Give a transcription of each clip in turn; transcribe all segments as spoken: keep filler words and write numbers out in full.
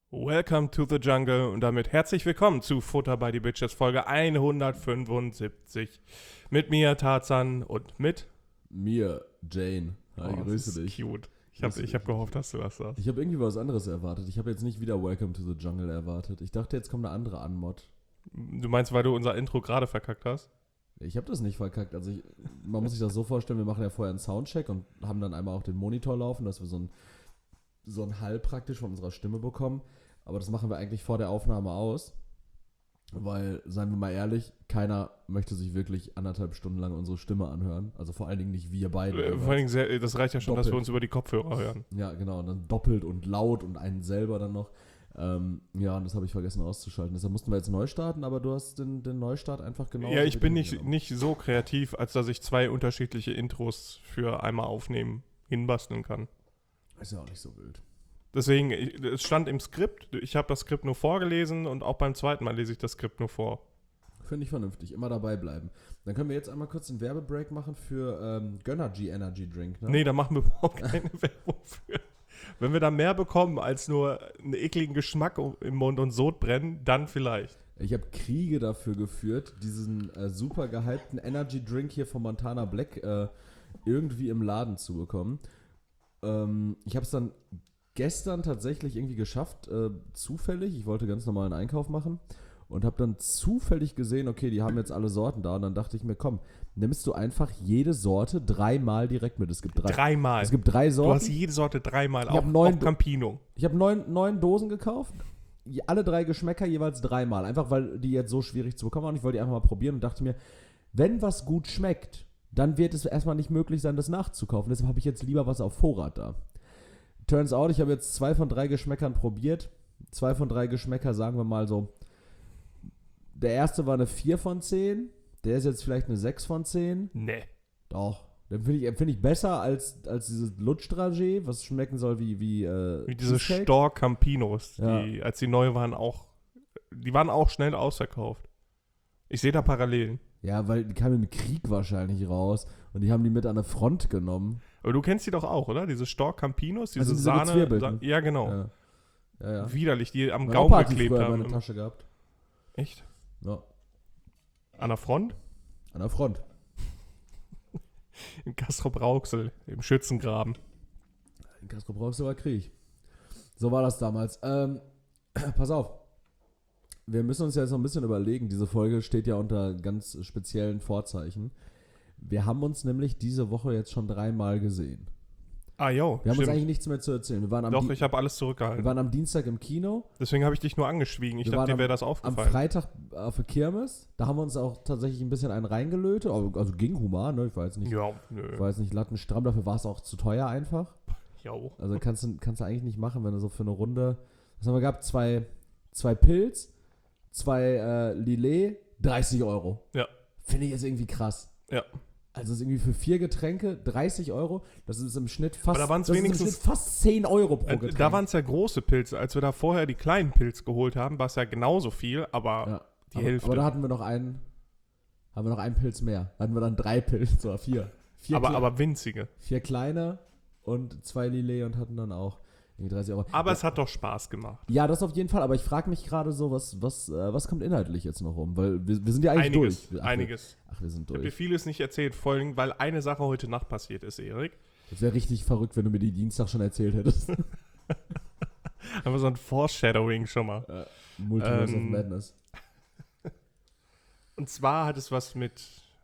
Welcome to the Jungle und damit herzlich willkommen zu Futter by the Bitches Folge hundertfünfundsiebzig. Mit mir Tarzan und mit mir, Jane. Hi, oh, grüße das ist dich. Cute. Ich habe ich hab gehofft, dass du das sagst. Ich habe irgendwie was anderes erwartet. Ich habe jetzt nicht wieder Welcome to the Jungle erwartet. Ich dachte, jetzt kommt eine andere Anmod. Du meinst, weil du unser Intro gerade verkackt hast? Ich habe das nicht verkackt. Also ich, man muss sich das so vorstellen, wir machen ja vorher einen Soundcheck und haben dann einmal auch den Monitor laufen, dass wir so ein so einen Hall praktisch von unserer Stimme bekommen. Aber das machen wir eigentlich vor der Aufnahme aus. Weil, seien wir mal ehrlich, keiner möchte sich wirklich anderthalb Stunden lang unsere Stimme anhören. Also vor allen Dingen nicht wir beide. Äh, vor allen Dingen, sehr, das reicht ja schon, doppelt. dass wir uns über die Kopfhörer hören. Ja, genau. Und dann doppelt und laut und einen selber dann noch. Ähm, ja, und das habe ich vergessen auszuschalten. Deshalb mussten wir jetzt neu starten, aber du hast den, den Neustart einfach genau. Ja, ich bin nicht, nicht so kreativ, als dass ich zwei unterschiedliche Intros für einmal aufnehmen hinbasteln kann. Ist ja auch nicht so wild. Deswegen, ich, es stand im Skript, ich habe das Skript nur vorgelesen und auch beim zweiten Mal lese ich das Skript nur vor. Finde ich vernünftig, immer dabei bleiben. Dann können wir jetzt einmal kurz einen Werbebreak machen für ähm, Gönnergy Energy Drink, ne? Nee, da machen wir überhaupt keine Werbung für. Wenn wir da mehr bekommen als nur einen ekligen Geschmack im Mund und Sodbrennen, dann vielleicht. Ich habe Kriege dafür geführt, diesen äh, super gehypten Energy Drink hier von Montana Black äh, irgendwie im Laden zu bekommen. Ähm, ich habe es dann gestern tatsächlich irgendwie geschafft, äh, zufällig. Ich wollte ganz normalen Einkauf machen und habe dann zufällig gesehen, okay, die haben jetzt alle Sorten da. Und dann dachte ich mir, komm, nimmst du einfach jede Sorte dreimal direkt mit. Es gibt drei. Dreimal. Es gibt drei Sorten. Du hast jede Sorte dreimal, Ich auch, hab neun auch Campino. Ich habe neun, neun Dosen gekauft. Alle drei Geschmäcker jeweils dreimal. Einfach, weil die jetzt so schwierig zu bekommen waren. Ich wollte die einfach mal probieren und dachte mir, wenn was gut schmeckt, dann wird es erstmal nicht möglich sein, das nachzukaufen. Deshalb habe ich jetzt lieber was auf Vorrat da. Turns out, ich habe jetzt zwei von drei Geschmäckern probiert. Zwei von drei Geschmäcker, sagen wir mal so. Der erste war eine vier von zehn. Der ist jetzt vielleicht eine sechs von zehn. Nee. Doch. Den finde ich, find ich besser als, als dieses Lutschdragé, was schmecken soll wie wie äh, Wie diese Cheesecake. Store Campinos, Ja. die, als die neu waren, auch, die waren auch schnell ausverkauft. Ich sehe da Parallelen. Ja, weil die kamen mit Krieg wahrscheinlich raus und die haben die mit an der Front genommen. Aber du kennst die doch auch, oder? Diese Store Campinos, diese Also diese Sahne. gezwirbelten. Sa- ja, genau. Ja, ja. ja. Widerlich, die am Mein Gaumen Opa hat die geklebt früher in haben. meiner Tasche gehabt. Echt? Ja, An der Front? an der Front. In Castrop-Rauxel, im Schützengraben. In Kastrop Rauxel war Krieg. So war das damals. Ähm, pass auf. Wir müssen uns jetzt noch ein bisschen überlegen. Diese Folge steht ja unter ganz speziellen Vorzeichen. Wir haben uns nämlich diese Woche jetzt schon dreimal gesehen. Ah, jo, Wir haben uns stimmt. eigentlich nichts mehr zu erzählen. Wir waren am, Doch, Di- ich habe alles wir zurückgehalten. waren am Dienstag im Kino. Deswegen habe ich dich nur angeschwiegen. Ich Wir dachte, waren dir am- wäre das Am aufgefallen. Freitag auf der Kirmes. Da haben wir uns auch tatsächlich ein bisschen einen reingelötet. Also ging human, ne? Ich war jetzt nicht, Ja, ich nö. war jetzt nicht lattenstramm. Dafür war es auch zu teuer einfach. Jo. Also kannst du, kannst du eigentlich nicht machen, wenn du so für eine Runde. Was haben wir gehabt? Zwei, zwei Pilz, zwei äh, Lillet, dreißig Euro. Ja. Finde ich jetzt irgendwie krass. Ja. Also es ist irgendwie für vier Getränke dreißig Euro. Das ist im Schnitt fast, Aber da waren's das ist im wenigstens- Schnitt fast zehn Euro pro Äh, Getränk. Da waren es ja große Pilze. Als wir da vorher die kleinen Pilze geholt haben, war es ja genauso viel, aber ja. die aber, Hälfte. Aber da hatten wir noch einen, haben wir noch einen Pilz mehr. Da hatten wir dann drei Pilze oder vier. Vier, aber, kle- aber winzige. vier kleine und zwei Lillet und hatten dann auch irgendwie dreißig Euro. Aber ja. es hat doch Spaß gemacht. Ja, das auf jeden Fall, aber ich frage mich gerade so, was, was, äh, was kommt inhaltlich jetzt noch rum? Weil wir, wir sind ja eigentlich Einiges, durch. Ach, einiges. Wir, ach, wir sind Ich habe dir durch. vieles nicht erzählt, vor allem, weil eine Sache heute Nacht passiert ist, Erik. Das wäre richtig verrückt, wenn du mir die Dienstag schon erzählt hättest. Aber so ein Foreshadowing schon mal. äh, Multiverse Ähm, of Madness. Und zwar hat es was mit,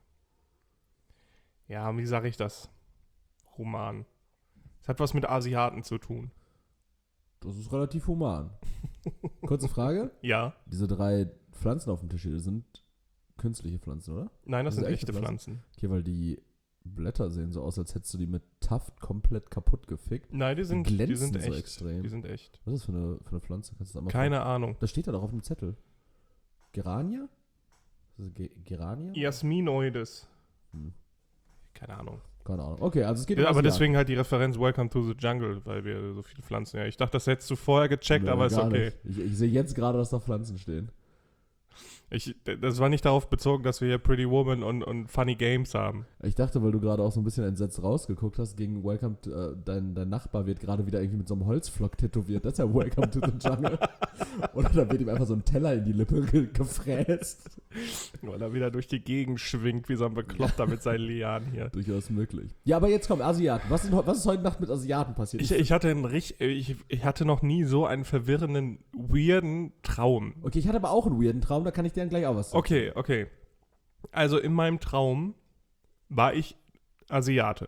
ja, wie sage ich das? Roman. Es hat was mit Asiaten zu tun. Das ist relativ human. Kurze Frage. Ja. Diese drei Pflanzen auf dem Tisch hier sind künstliche Pflanzen, oder? Nein, das, Das sind sind echte echte Pflanzen. Okay, weil die Blätter sehen so aus, als hättest du die mit Taft komplett kaputt gefickt. Nein, die sind, die glänzen sind so echt. extrem. Die sind echt. Was ist das für eine, für eine Pflanze? Kannst du das einmal Keine Ahnung. Das steht da doch auf dem Zettel. Gerania? Ist das Ge Gerania? Jasminoides. Hm. Keine Ahnung. Keine Ahnung. Okay, also es geht Ja, um aber Asiaten. deswegen halt die Referenz Welcome to the Jungle, weil wir so viele Pflanzen. Ja, ich dachte, das hättest du vorher gecheckt, Nö, aber ist gar okay. nicht. Ich, ich sehe jetzt gerade, dass da Pflanzen stehen. Ich, das war nicht darauf bezogen, dass wir hier Pretty Woman und, und Funny Games haben. Ich dachte, weil du gerade auch so ein bisschen entsetzt rausgeguckt hast, gegen Welcome to, äh, dein, dein Nachbar wird gerade wieder irgendwie mit so einem Holzflock tätowiert. Das ist ja Welcome to the Jungle. Oder da wird ihm einfach so ein Teller in die Lippe ge- gefräst. Weil er wieder durch die Gegend schwingt, wie so ein Bekloppter mit seinen Lianen hier. Durchaus möglich. Ja, aber jetzt kommen Asiaten. Was ist, was ist heute Nacht mit Asiaten passiert? Ich, ich, hatte einen, richt- ich, ich hatte noch nie so einen verwirrenden, weirden Traum. Okay, ich hatte aber auch einen weirden Traum, da kann ich dir dann gleich auch was sagen. Okay, okay. Also in meinem Traum war ich Asiate.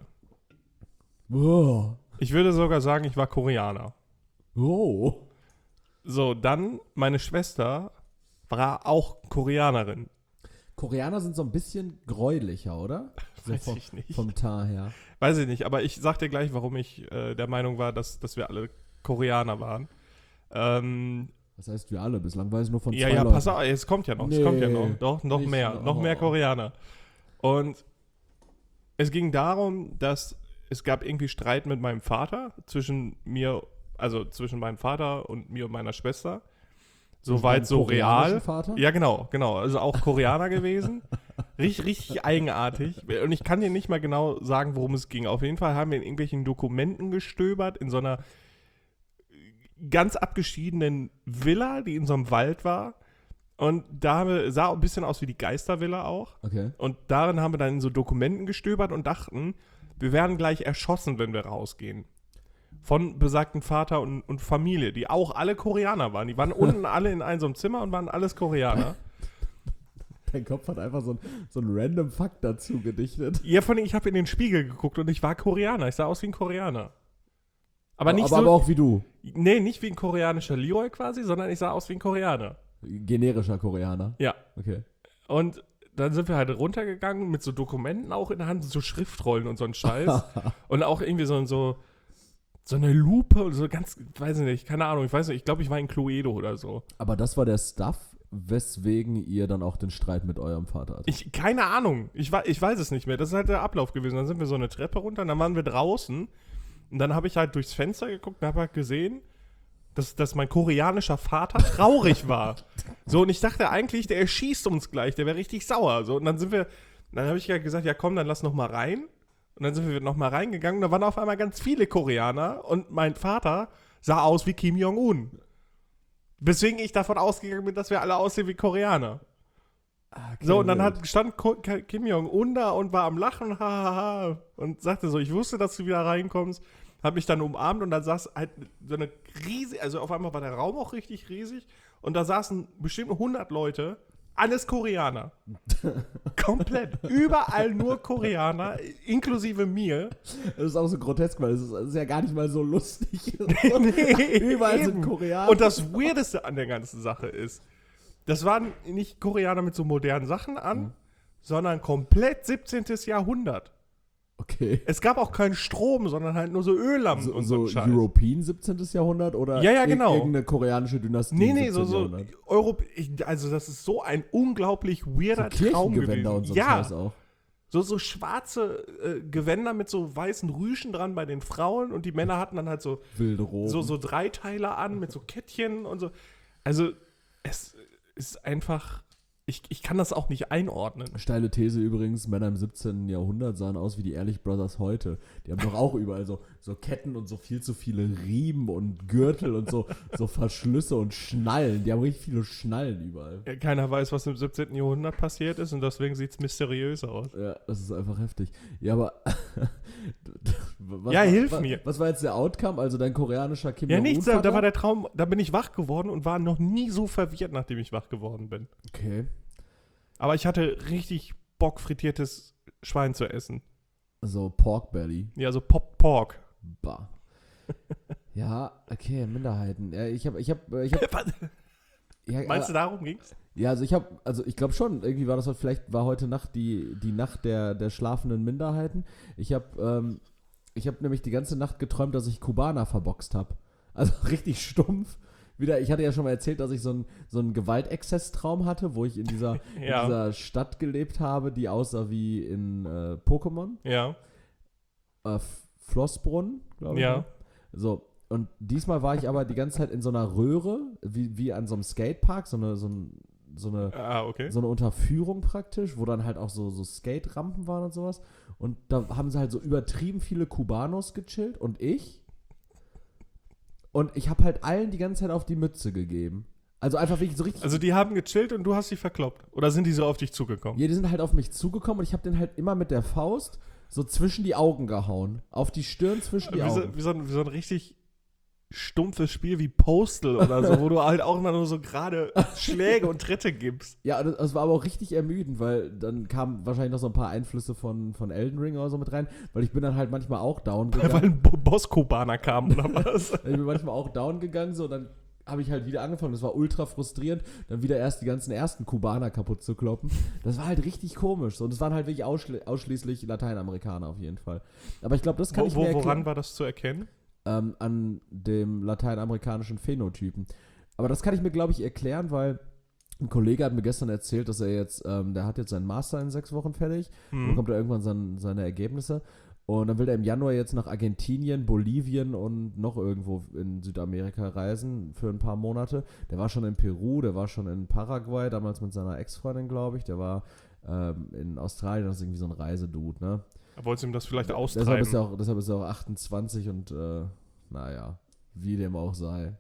Oh. Ich würde sogar sagen, ich war Koreaner. Oh. So, dann meine Schwester war auch Koreanerin. Koreaner sind so ein bisschen gräulicher, oder? So Weiß vom, ich nicht. Vom Tar her. Weiß ich nicht, aber ich sag dir gleich, warum ich äh, der Meinung war, dass, dass wir alle Koreaner waren. Ähm, Das heißt, wir alle. Bislang weiß ich nur von zwei ja, ja, Leuten. pass auf, es kommt ja noch, Nee, es kommt ja noch. Doch, noch nicht mehr, noch. noch mehr Koreaner. Und es ging darum, dass es gab irgendwie Streit mit meinem Vater zwischen mir, also zwischen meinem Vater und mir und meiner Schwester. Soweit so real. Vater? Ja, genau, genau. Also auch Koreaner gewesen. Richtig, richtig eigenartig. Und ich kann dir nicht mal genau sagen, worum es ging. Auf jeden Fall haben wir in irgendwelchen Dokumenten gestöbert, in so einer ganz abgeschiedenen Villa, die in so einem Wald war. Und da haben wir, sah ein bisschen aus wie die Geistervilla auch. Okay. Und darin haben wir dann in so Dokumenten gestöbert und dachten, wir werden gleich erschossen, wenn wir rausgehen. Von besagten Vater und, und Familie, die auch alle Koreaner waren. Die waren unten alle in einem so einem Zimmer und waren alles Koreaner. Dein Kopf hat einfach so ein, so ein random Fakt dazu gedichtet. Ja, von ich habe in den Spiegel geguckt und ich war Koreaner. Ich sah aus wie ein Koreaner. Aber nicht aber, so. aber auch wie du. Nee, nicht wie ein koreanischer Leroy quasi, sondern ich sah aus wie ein Koreaner. Generischer Koreaner. Ja. Okay. Und dann sind wir halt runtergegangen mit so Dokumenten auch in der Hand, so Schriftrollen und so ein Scheiß. Und auch irgendwie so, so, so eine Lupe und so ganz, weiß ich nicht, keine Ahnung, ich weiß nicht, ich glaube, ich war in Cluedo oder so. Aber das war der Stuff, weswegen ihr dann auch den Streit mit eurem Vater hattet. Ich, keine Ahnung, ich, ich weiß es nicht mehr. Das ist halt der Ablauf gewesen. Dann sind wir so eine Treppe runter und dann waren wir draußen. Und dann habe ich halt durchs Fenster geguckt und habe halt gesehen, dass, dass mein koreanischer Vater traurig war. So, und ich dachte eigentlich, der erschießt uns gleich, der wäre richtig sauer. So, und dann sind wir, dann habe ich ja gesagt, ja komm, dann lass noch mal rein. Und dann sind wir noch mal reingegangen und da waren auf einmal ganz viele Koreaner und mein Vater sah aus wie Kim Jong-un. Weswegen ich davon ausgegangen bin, dass wir alle aussehen wie Koreaner. Okay, So, und dann wild. hat, stand Ko- Kim Jong-un da und war am Lachen, hahaha, und sagte so, ich wusste, dass du wieder reinkommst, hab mich dann umarmt und dann saß halt so eine riesige, also auf einmal war der Raum auch richtig riesig und da saßen bestimmt hundert Leute, alles Koreaner. Komplett. Überall nur Koreaner, inklusive mir. Das ist auch so grotesk, weil es ist, es ist ja gar nicht mal so lustig. Nee, Überall eben. sind Koreaner. Und das Weirdeste an der ganzen Sache ist, das waren nicht Koreaner mit so modernen Sachen an, Mhm. sondern komplett siebzehnten. Jahrhundert. Okay. Es gab auch keinen Strom, sondern halt nur so Öllampen So, und so so ein Scheiß. European siebzehnten. Jahrhundert oder Ja, ja, ir- genau. irgendeine koreanische Dynastie Nee, im nee, so, siebzehnten. so Jahrhundert. Europ ich, also das ist so ein unglaublich So weirder Traum gewesen. Kirchengewänder und so ja, Scheiß auch. so, so schwarze äh, Gewänder mit so weißen Rüschen dran bei den Frauen und die Männer hatten dann halt so, Wilde Roben. so, so Dreiteiler an mit so Kettchen und so. Also es ist einfach, ich, ich kann das auch nicht einordnen. Steile These übrigens, Männer im siebzehnten. Jahrhundert sahen aus wie die Ehrlich Brothers heute. Die haben doch auch überall so, so Ketten und so viel zu viele Riemen und Gürtel und so, so Verschlüsse und Schnallen. Die haben richtig viele Schnallen überall. Ja, keiner weiß, was im siebzehnten. Jahrhundert passiert ist und deswegen sieht es mysteriös aus. Ja, das ist einfach heftig. Ja, aber was, Ja, hilf was, mir. Was war jetzt der Outcome? Also dein koreanischer Kim Ja, Jong-un nichts, da, da Vater? war der Traum, da bin ich wach geworden und war noch nie so verwirrt, nachdem ich wach geworden bin. Okay. Aber ich hatte richtig Bock, frittiertes Schwein zu essen. So Pork Belly. Ja, so Pop Pork. Bah. Ja, okay, Minderheiten. Ja, ich habe, ich habe, ich habe. Ja, Meinst du, darum ging's? Ja, also ich habe, also ich glaube schon, irgendwie war das heute, vielleicht war heute Nacht die, die Nacht der, der schlafenden Minderheiten. Ich habe, ähm, ich habe nämlich die ganze Nacht geträumt, dass ich Kubaner verboxt habe. Also richtig stumpf. Wieder, ich hatte ja schon mal erzählt, dass ich so einen so einen Gewaltexzess-Traum hatte, wo ich in dieser, Ja. in dieser Stadt gelebt habe, die aussah wie in äh, Pokémon. Ja. Äh, Flossbrunn, glaube ich. Ja. Ne? So, und diesmal war ich aber die ganze Zeit in so einer Röhre, wie, wie an so einem Skatepark, so, eine, so, ein, so eine, Ah, okay. so eine Unterführung praktisch, wo dann halt auch so, so Skate-Rampen waren und sowas. Und da haben sie halt so übertrieben viele Kubanos gechillt und ich. Und ich habe halt allen die ganze Zeit auf die Mütze gegeben. Also einfach wirklich so richtig. Also die haben gechillt und du hast sie verkloppt. Oder sind die so auf dich zugekommen? Ja, die sind halt auf mich zugekommen und ich habe den halt immer mit der Faust so zwischen die Augen gehauen. Auf die Stirn zwischen die wie, Augen. so, wie, so ein, wie so ein richtig stumpfes Spiel wie Postal oder so, wo du halt auch immer nur so gerade Schläge und Tritte gibst. Ja, das, das war aber auch richtig ermüdend, weil dann kamen wahrscheinlich noch so ein paar Einflüsse von, von Elden Ring oder so mit rein, weil ich bin dann halt manchmal auch down gegangen. Weil ein Bo- Boss-Kubaner kam oder was? Ich bin manchmal auch down gegangen, so, und dann habe ich halt wieder angefangen. Das war ultra frustrierend, dann wieder erst die ganzen ersten Kubaner kaputt zu kloppen. Das war halt richtig komisch. So. Und es waren halt wirklich ausschli- ausschließlich Lateinamerikaner auf jeden Fall. Aber ich glaube, das kann Wo, ich wo, mir erklären. woran war das zu erkennen? Ähm, an dem lateinamerikanischen Phänotypen. Aber das kann ich mir, glaube ich, erklären, weil ein Kollege hat mir gestern erzählt, dass er jetzt, ähm, der hat jetzt seinen Master in sechs Wochen fertig Hm. und bekommt er irgendwann sein, seine Ergebnisse. Und dann will er im Januar jetzt nach Argentinien, Bolivien und noch irgendwo in Südamerika reisen für ein paar Monate. Der war schon in Peru, der war schon in Paraguay, damals mit seiner Ex-Freundin, glaube ich. Der war ähm, in Australien, das ist irgendwie so ein Reisedude, ne? Wolltest du ihm das vielleicht Deshalb austreiben? ist, er auch, deshalb ist er auch achtundzwanzig und äh, naja, wie dem auch sei.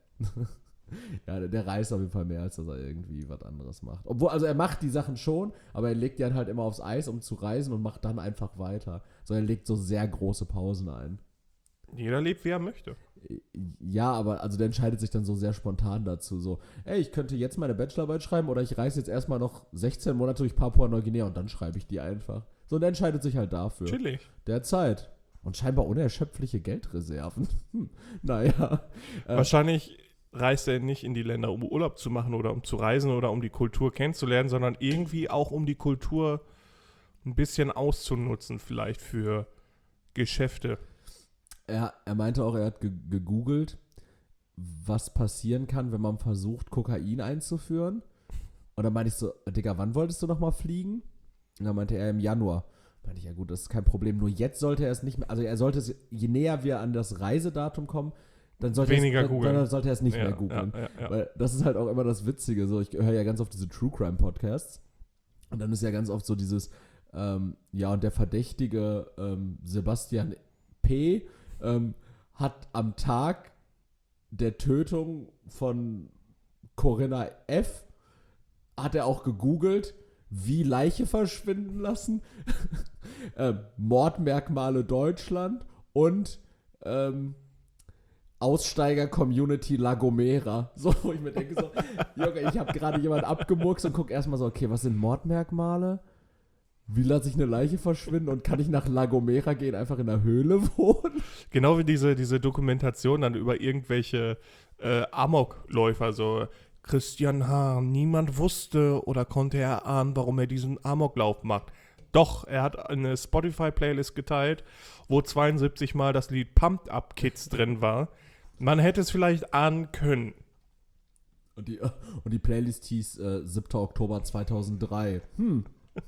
Ja, der, der reist auf jeden Fall mehr, als dass er irgendwie was anderes macht. Obwohl, also er macht die Sachen schon, aber er legt die dann halt immer aufs Eis, um zu reisen und macht dann einfach weiter. So, er legt so sehr große Pausen ein. Jeder lebt, wie er möchte. Ja, aber also der entscheidet sich dann so sehr spontan dazu. So, ey, ich könnte jetzt meine Bachelorarbeit schreiben oder ich reise jetzt erstmal noch sechzehn Monate durch Papua-Neuguinea und dann schreibe ich die einfach. So, und er entscheidet sich halt dafür. Chillig. Der hat Zeit. Und scheinbar unerschöpfliche Geldreserven. Hm, naja. Äh, Wahrscheinlich reist er nicht in die Länder, um Urlaub zu machen oder um zu reisen oder um die Kultur kennenzulernen, sondern irgendwie auch um die Kultur ein bisschen auszunutzen, vielleicht für Geschäfte. er, er meinte auch, er hat ge- gegoogelt, was passieren kann, wenn man versucht, Kokain einzuführen. Und dann meinte ich so, Digga, wann wolltest du nochmal fliegen? Und dann meinte er, im Januar. Meinte ich, ja gut, das ist kein Problem. Nur jetzt sollte er es nicht mehr, also er sollte es, je näher wir an das Reisedatum kommen, dann sollte, Weniger er, es, googeln. dann sollte er es nicht Ja, mehr googeln. ja, ja, ja. Weil das ist halt auch immer das Witzige. So, ich höre ja ganz oft diese True Crime Podcasts. Und dann ist ja ganz oft so dieses, ähm, ja, und der Verdächtige ähm, Sebastian P. Ähm, hat am Tag der Tötung von Corinna F. hat er auch gegoogelt, wie Leiche verschwinden lassen, ähm, Mordmerkmale Deutschland und ähm, Aussteiger-Community La Gomera. So, wo ich mir denke so, Junge, ich habe gerade jemanden abgemurkst und guck erstmal so, okay, was sind Mordmerkmale? Wie lasse ich eine Leiche verschwinden und kann ich nach La Gomera gehen, einfach in der Höhle wohnen? Genau wie diese, diese Dokumentation dann über irgendwelche äh, Amokläufer, so Christian Hahn, niemand wusste oder konnte erahnen, warum er diesen Amoklauf macht. Doch, er hat eine Spotify-Playlist geteilt, wo zweiundsiebzig Mal das Lied Pumped Up Kids drin war. Man hätte es vielleicht ahnen können. Und die, und die Playlist hieß äh, siebter Oktober zweitausenddrei. Hm.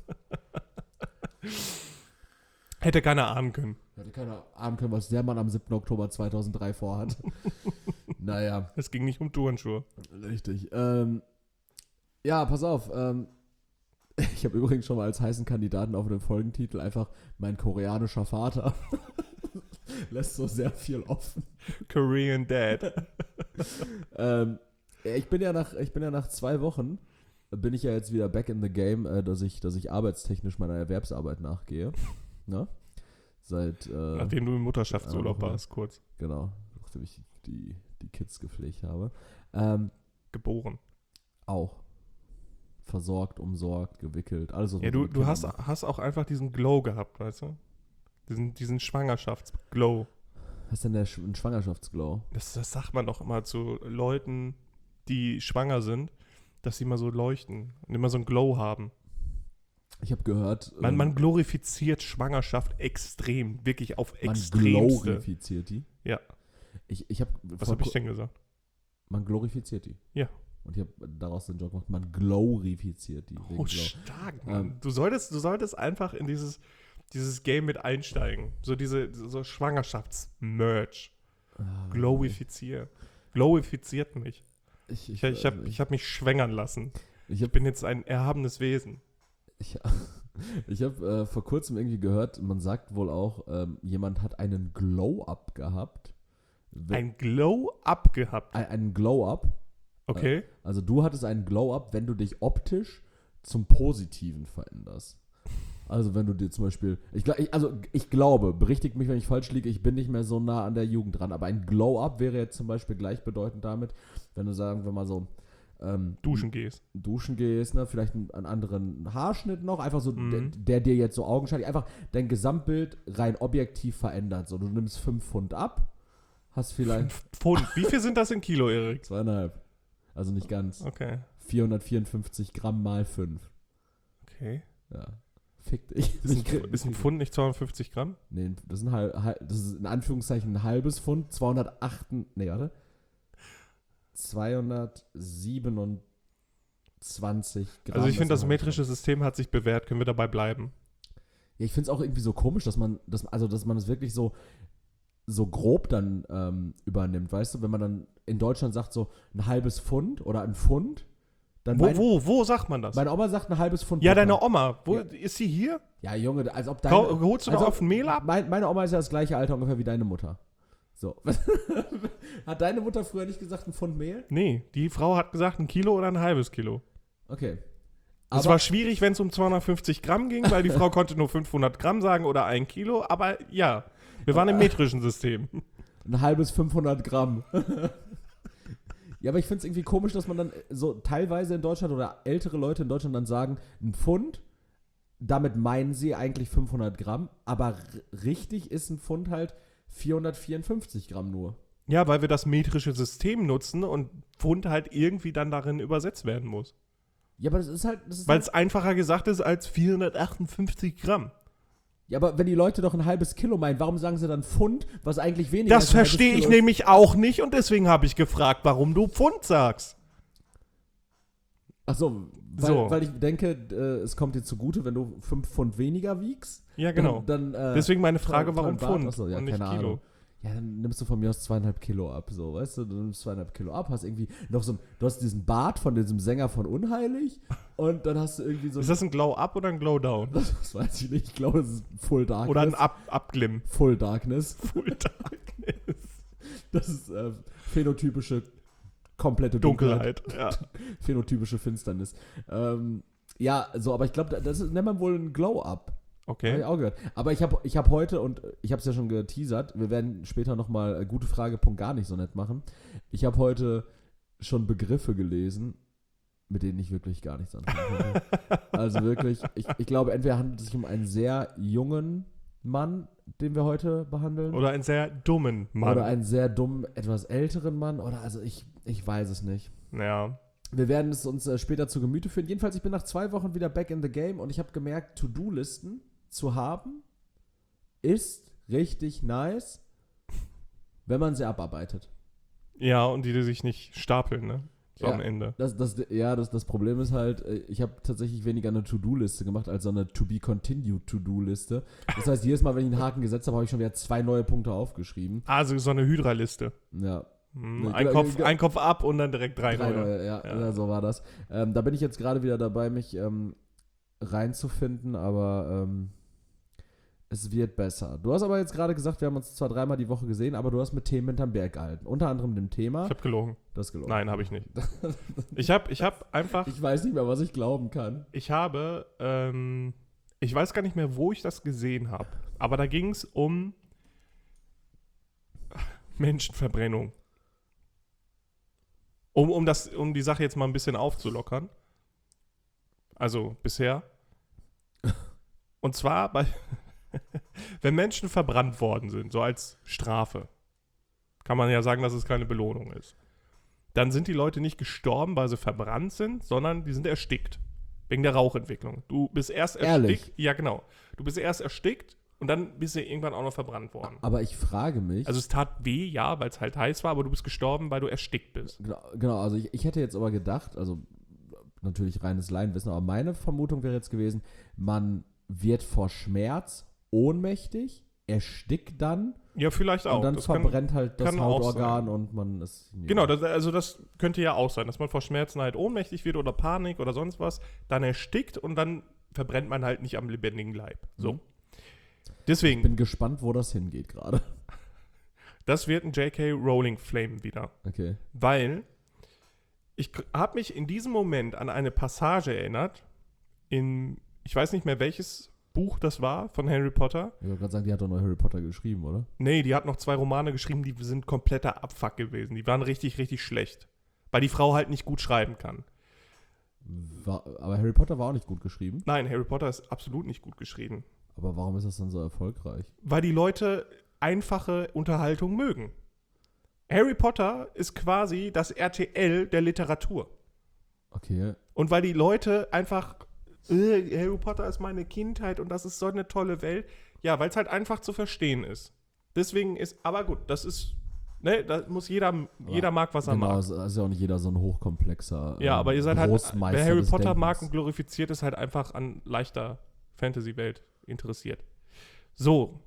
Hätte keiner ahnen können. Hätte keiner ahnen können, was der Mann am siebten Oktober zweitausenddrei vorhat. Naja. Es ging nicht um Turnschuhe. Richtig. Ähm, ja, pass auf. Ähm, ich habe übrigens schon mal als heißen Kandidaten auf dem Folgentitel einfach mein koreanischer Vater. Lässt so sehr viel offen. Korean Dad. ähm, ich bin ja nach, ich bin ja nach zwei Wochen, bin ich ja jetzt wieder back in the game, äh, dass ich, dass ich arbeitstechnisch meiner Erwerbsarbeit nachgehe. Ne? Seit, äh, Nachdem du im Mutterschaftsurlaub Woche. warst, kurz. Genau, nachdem ich die, die Kids gepflegt habe. Ähm, Geboren. auch. Versorgt, umsorgt, gewickelt, alles was Ja, man du, mit du Kindern hast, macht. hast auch einfach diesen Glow gehabt, weißt du? Diesen, diesen Schwangerschaftsglow. Was ist denn der Sch- ein Schwangerschaftsglow? Das, das sagt man doch immer zu Leuten, die schwanger sind, dass sie immer so leuchten und immer so einen Glow haben. Ich habe gehört, Man, ähm, man glorifiziert Schwangerschaft extrem, wirklich auf man extremste. glorifiziert die. Ja. Ich, ich hab Was vor habe ich ku- denn gesagt? Man glorifiziert die. Ja. Und ich habe daraus den Joke gemacht, man glorifiziert die. wegen Oh, Glow. stark, Mann. Ähm, du, solltest, du solltest einfach in dieses, dieses Game mit einsteigen. So diese so Schwangerschafts-Merch. Ah, Glowifizier. Glowifiziert mich. Ich, Ich, ich habe ich hab mich schwängern lassen. Ich Ich habe bin jetzt ein erhabenes Wesen. ich, ich hab, äh, vor kurzem irgendwie gehört, man sagt wohl auch, ähm, jemand hat einen Glow-Up gehabt. Wenn- Ein Glow-Up gehabt. ein- einen Glow-Up. Okay. Also du hattest einen Glow-Up, wenn du dich optisch zum Positiven veränderst. Also wenn du dir zum Beispiel, ich, gla- ich, also ich glaube, berichtigt mich, wenn ich falsch liege, ich bin nicht mehr so nah an der Jugend dran, aber ein Glow-Up wäre jetzt zum Beispiel gleichbedeutend damit, wenn du, sagen wir mal so, ähm, Duschen gehst. duschen gehst, ne, vielleicht einen, einen anderen Haarschnitt noch, einfach so, Mhm. der, der dir jetzt so augenscheinlich, einfach dein Gesamtbild rein objektiv verändert. So, du nimmst fünf Pfund ab, hast vielleicht Fünf Pfund. Wie viel sind das in Kilo, Erik? zweieinhalb. Also nicht ganz. Okay. vierhundertvierundfünfzig Gramm mal fünf. Okay. Ja. Fick dich. Ist ein, ist ein Pfund nicht zweihundertfünfzig Gramm? Nee, das ist, ein, halb- halb- das ist in Anführungszeichen ein halbes Pfund. zweihundertacht. Nee, warte. zweihundertsiebenundzwanzig Gramm. Also ich finde, ist das ein halbes metrische System hat sich bewährt. Können wir dabei bleiben? Ja, ich finde es auch irgendwie so komisch, dass man, dass, also dass man es wirklich so, so grob dann ähm, übernimmt, weißt du, wenn man dann in Deutschland sagt so ein halbes Pfund oder ein Pfund, dann Wo, mein, wo, wo sagt man das? meine Oma sagt ein halbes Pfund Ja, Butter. deine Oma. Wo, Ja. Ist sie hier? Ja, Junge, als ob Kau- deine, Holst du als noch ob- auf Mehl ab? Mein, meine Oma ist ja das gleiche Alter ungefähr wie deine Mutter. So. Hat deine Mutter früher nicht gesagt ein Pfund Mehl? Nee, die Frau hat gesagt, ein Kilo oder ein halbes Kilo. Okay. Es Aber- war schwierig, wenn es um zweihundertfünfzig Gramm ging, weil die Frau konnte nur fünfhundert Gramm sagen oder ein Kilo. Aber ja, wir waren im metrischen System. Ein halbes fünfhundert Gramm. Ja, aber ich finde es irgendwie komisch, dass man dann so teilweise in Deutschland oder ältere Leute in Deutschland dann sagen, ein Pfund, damit meinen sie eigentlich fünfhundert Gramm, aber r- richtig ist ein Pfund halt vierhundertvierundfünfzig Gramm nur. Ja, weil wir das metrische System nutzen und Pfund halt irgendwie dann darin übersetzt werden muss. Ja, aber das ist halt. Das ist Weil halt es einfacher gesagt ist als vierhundertachtundfünfzig Gramm. ja, aber wenn die Leute doch ein halbes Kilo meinen, warum sagen sie dann Pfund, was eigentlich weniger Das als ein halbes verstehe ich Kilo ist? nämlich auch nicht und deswegen habe ich gefragt, warum du Pfund sagst. Ach so, weil, So. weil ich denke, äh, es kommt dir zugute, wenn du fünf Pfund weniger wiegst. Ja, genau. Dann, dann, äh, Deswegen meine toll- Frage, warum tollen Bart. Pfund Ach so, ja, und nicht keine Kilo? Ahnung. Ja, dann nimmst du von mir aus zweieinhalb Kilo ab, so, weißt du? Du nimmst zweieinhalb Kilo ab, hast irgendwie noch so ein, du hast diesen Bart von diesem Sänger von Unheilig und dann hast du irgendwie so Ist das ein Glow-Up oder ein Glow-Down? das weiß ich nicht, ich glaube, das ist Full Darkness. Oder ein Ab Abglimm? Full Darkness. Full Darkness. Das ist äh, phänotypische, komplette Dunkelheit. Dunkelheit, ja. Phänotypische Finsternis. Ähm, ja, so, aber ich glaube, das ist, nennt man wohl ein Glow-Up. Habe ich Okay. auch gehört. Aber ich habe ich hab heute, und ich habe es ja schon geteasert, wir werden später nochmal äh, gute Frage, Punkt gar nicht so nett machen. Ich habe heute schon Begriffe gelesen, mit denen ich wirklich gar nichts anfangen konnte. Also wirklich, ich, ich glaube, entweder handelt es sich um einen sehr jungen Mann, den wir heute behandeln, Oder einen sehr dummen Mann. oder einen sehr dummen, etwas älteren Mann, oder also ich, ich weiß es nicht. Ja. Wir werden es uns äh, später zu Gemüte führen. Jedenfalls, ich bin nach zwei Wochen wieder back in the game und ich habe gemerkt, To-Do-Listen zu haben ist richtig nice, wenn man sie abarbeitet. Ja, und die, die sich nicht stapeln, ne? So Ja. am Ende. Das, das, ja, das, das Problem ist halt, äh, ich habe tatsächlich weniger eine To-Do-Liste gemacht als so eine To-Be-Continued To-Do-Liste. Das heißt, jedes Mal, wenn ich einen Haken gesetzt habe, habe ich schon wieder zwei neue Punkte aufgeschrieben. Also so eine Hydra-Liste. Ja, Hm, Nee, ein, genau, Kopf, genau. ein Kopf ab und dann direkt drei, drei neue. neue, ja, Ja. ja, so war das. Ähm, da bin ich jetzt gerade wieder dabei, mich ähm, reinzufinden, aber ähm, es wird besser. Du hast aber jetzt gerade gesagt, wir haben uns zwar dreimal die Woche gesehen, aber du hast mit Themen hinterm Berg gehalten. Unter anderem dem Thema, Ich hab gelogen. das gelogen. Nein, habe ich nicht. Ich habe ich hab einfach, Ich weiß nicht mehr, was ich glauben kann. ich habe, ähm, ich weiß gar nicht mehr, wo ich das gesehen habe, aber da ging es um Menschenverbrennung. Um, um, das, um die Sache jetzt mal ein bisschen aufzulockern. Also bisher. Und zwar, bei, wenn Menschen verbrannt worden sind, so als Strafe, kann man ja sagen, dass es keine Belohnung ist. Dann sind die Leute nicht gestorben, weil sie verbrannt sind, sondern die sind erstickt. Wegen der Rauchentwicklung. Du bist erst Ehrlich? erstickt. Ja, genau. Du bist erst erstickt und dann bist du irgendwann auch noch verbrannt worden. Aber ich frage mich. Also es tat weh, ja, weil es halt heiß war, aber du bist gestorben, weil du erstickt bist. Genau, genau, also ich, ich hätte jetzt aber gedacht, also natürlich reines Laienwissen, aber meine Vermutung wäre jetzt gewesen, man wird vor Schmerz ohnmächtig erstickt dann Ja, vielleicht auch. und dann Das kann- verbrennt halt das kann auch Hautorgan und man ist... Ja. Genau, das, also das könnte ja auch sein, dass man vor Schmerzen halt ohnmächtig wird oder Panik oder sonst was, dann erstickt und dann verbrennt man halt nicht am lebendigen Leib. So. Mhm. Deswegen, Ich bin gespannt, wo das hingeht gerade. das wird ein J K. Rowling Flame wieder. Okay. Weil ich habe mich in diesem Moment an eine Passage erinnert, in, ich weiß nicht mehr welches Buch das war von Harry Potter. Ich wollte gerade sagen, die hat doch noch Harry Potter geschrieben, oder? Nee, die hat noch zwei Romane geschrieben, die sind kompletter Abfuck gewesen. Die waren richtig, richtig schlecht. Weil die Frau halt nicht gut schreiben kann. War, aber Harry Potter war auch nicht gut geschrieben. Nein, Harry Potter ist absolut nicht gut geschrieben. Aber warum ist das dann so erfolgreich? Weil die Leute einfache Unterhaltung mögen. Harry Potter ist quasi das R T L der Literatur. Okay. Und weil die Leute einfach, äh, Harry Potter ist meine Kindheit und das ist so eine tolle Welt. Ja, weil es halt einfach zu verstehen ist. Deswegen ist, aber gut, das ist, ne, da muss jeder, jeder mag, was er Genau, mag. es ist ja auch nicht jeder so ein hochkomplexer Ja, ähm, aber ihr seid halt, Großmeister wer Harry des Potter Denkens. mag und glorifiziert, ist halt einfach an leichter Fantasy-Welt interessiert. So,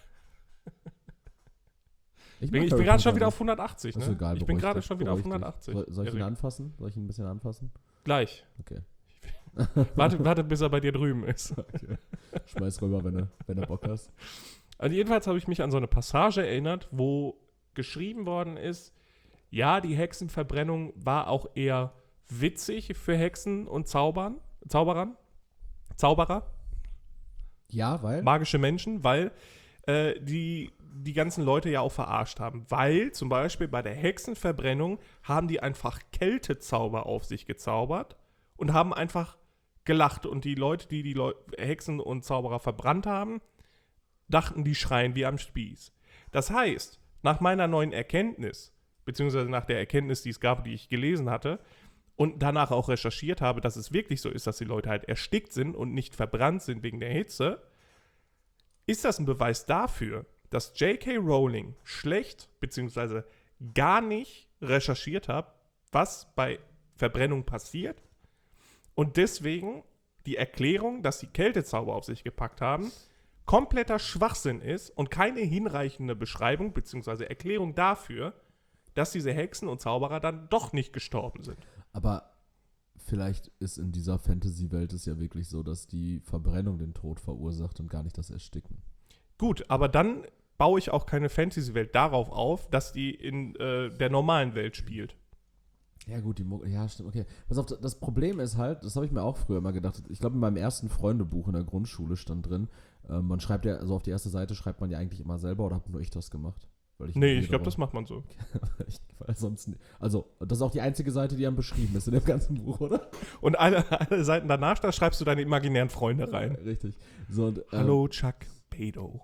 Ich, bin, mag ich bin Harry gerade schon Potter wieder auf nicht. hundertachtzig, Ist ne? egal, Ich bin beruhig gerade dich, schon wieder auf beruhig dich. hundertachtzig. Soll, soll ich ihn Erik. anfassen? Soll ich ihn ein bisschen anfassen? Gleich. Okay. Warte, warte, bis er bei dir drüben ist. okay. Schmeiß rüber, wenn du, wenn du Bock hast. Also jedenfalls habe ich mich an so eine Passage erinnert, wo geschrieben worden ist, ja, die Hexenverbrennung war auch eher witzig für Hexen und Zaubern, Zauberern, Zauberer, Ja, weil? magische Menschen, weil äh, die die ganzen Leute ja auch verarscht haben. Weil zum Beispiel bei der Hexenverbrennung haben die einfach Kältezauber auf sich gezaubert und haben einfach gelacht. Und die Leute, die die Leu- Hexen und Zauberer verbrannt haben, dachten, die schreien wie am Spieß. Das heißt, nach meiner neuen Erkenntnis, beziehungsweise nach der Erkenntnis, die es gab, die ich gelesen hatte, und danach auch recherchiert habe, dass es wirklich so ist, dass die Leute halt erstickt sind und nicht verbrannt sind wegen der Hitze, ist das ein Beweis dafür, dass J K. Rowling schlecht beziehungsweise gar nicht recherchiert hat, was bei Verbrennung passiert und deswegen die Erklärung, dass die Kältezauber auf sich gepackt haben, kompletter Schwachsinn ist und keine hinreichende Beschreibung beziehungsweise Erklärung dafür, dass diese Hexen und Zauberer dann doch nicht gestorben sind. Aber vielleicht ist in dieser Fantasy-Welt es ja wirklich so, dass die Verbrennung den Tod verursacht und gar nicht das Ersticken. Gut, aber dann baue ich auch keine Fantasy-Welt darauf auf, dass die in äh, der normalen Welt spielt. Ja gut, die Mo- ja stimmt, okay. Pass auf, das Problem ist halt, das habe ich mir auch früher immer gedacht, ich glaube in meinem ersten Freundebuch in der Grundschule stand drin, äh, man schreibt ja, also auf die erste Seite schreibt man ja eigentlich immer selber oder habe nur ich das gemacht? Weil ich Nee, ich glaube, das macht man so. ich, weil sonst nicht. Also, das ist auch die einzige Seite, die dann beschrieben ist in dem ganzen Buch, oder? Und alle, alle Seiten danach, da schreibst du deine imaginären Freunde rein. Richtig. So, und, ähm, Hallo, Chuck Pedo.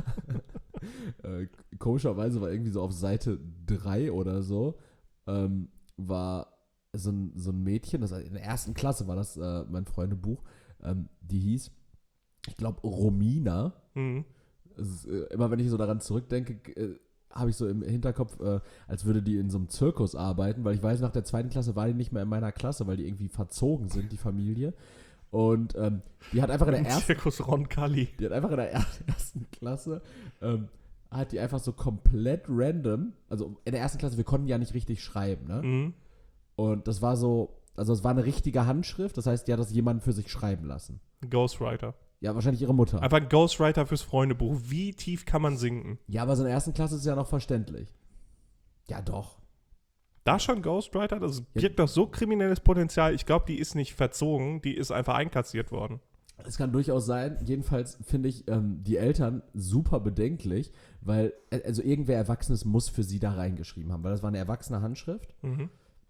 äh, komischerweise war irgendwie so auf Seite drei oder so, ähm, war so ein, so ein Mädchen, das in der ersten Klasse war das äh, mein Freundebuch, ähm, die hieß, ich glaube, Romina. Mhm. Es ist, äh, immer wenn ich so daran zurückdenke, äh, habe ich so im Hinterkopf, äh, als würde die in so einem Zirkus arbeiten, weil ich weiß, nach der zweiten Klasse war die nicht mehr in meiner Klasse, weil die irgendwie verzogen sind, die Familie. Und ähm, die hat einfach in der ersten Zirkus Roncalli. Die hat einfach in der er- ersten Klasse, ähm, hat die einfach so komplett random, also in der ersten Klasse, wir konnten ja nicht richtig schreiben, ne? Mhm. Und das war so, also es war eine richtige Handschrift, das heißt, die hat das jemanden für sich schreiben lassen. Ghostwriter. Ja, wahrscheinlich ihre Mutter. Einfach ein Ghostwriter fürs Freundebuch. Wie tief kann man sinken? Ja, aber so in der ersten Klasse ist es ja noch verständlich. Ja, doch. Da schon Ghostwriter? Das Ja. birgt doch so kriminelles Potenzial. Ich glaube, die ist nicht verzogen, die ist einfach einkassiert worden. Es kann durchaus sein. Jedenfalls finde ich ähm, die Eltern super bedenklich, weil, äh, also irgendwer Erwachsenes muss für sie da reingeschrieben haben, weil das war eine erwachsene Handschrift. Mhm.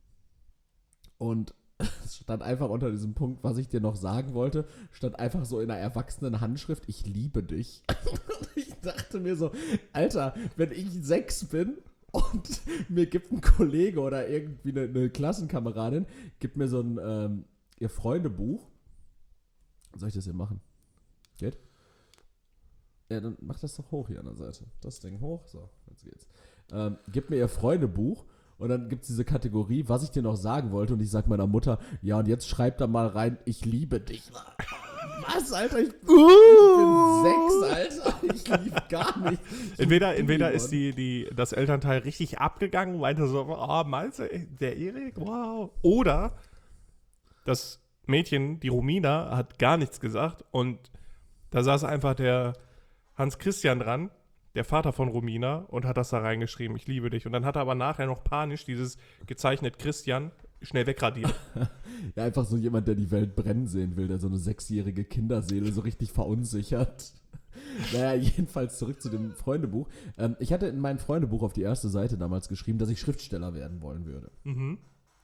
Und es stand einfach unter diesem Punkt, was ich dir noch sagen wollte, stand einfach so in einer erwachsenen Handschrift, ich liebe dich. Und ich dachte mir so, Alter, wenn ich sechs bin und mir gibt ein Kollege oder irgendwie eine, eine Klassenkameradin, gibt mir so ein ähm, ihr Freundebuch. Soll ich das hier machen? Geht? Ja, dann mach das doch hoch hier an der Seite. Das Ding hoch. So, jetzt geht's. Ähm, gibt mir ihr Freundebuch. Und dann gibt es diese Kategorie, was ich dir noch sagen wollte. Und ich sage meiner Mutter, ja, und jetzt schreib da mal rein, ich liebe dich. Was, Alter? Ich, uh. ich bin sechs, Alter. Ich lief gar nicht. Ich entweder entweder ist die, die, das Elternteil richtig abgegangen, meinte so, oh, meinst du, der Erik, wow. Oder das Mädchen, die Romina, hat gar nichts gesagt und da saß einfach der Hans Christian dran, der Vater von Romina, und hat das da reingeschrieben, ich liebe dich. Und dann hat er aber nachher noch panisch dieses gezeichnet Christian schnell wegradiert. Ja, einfach so jemand, der die Welt brennen sehen will, der so eine sechsjährige Kinderseele so richtig verunsichert. Naja, jedenfalls zurück zu dem Freundebuch. Ähm, ich hatte in mein Freundebuch auf die erste Seite damals geschrieben, dass ich Schriftsteller werden wollen würde. Mhm.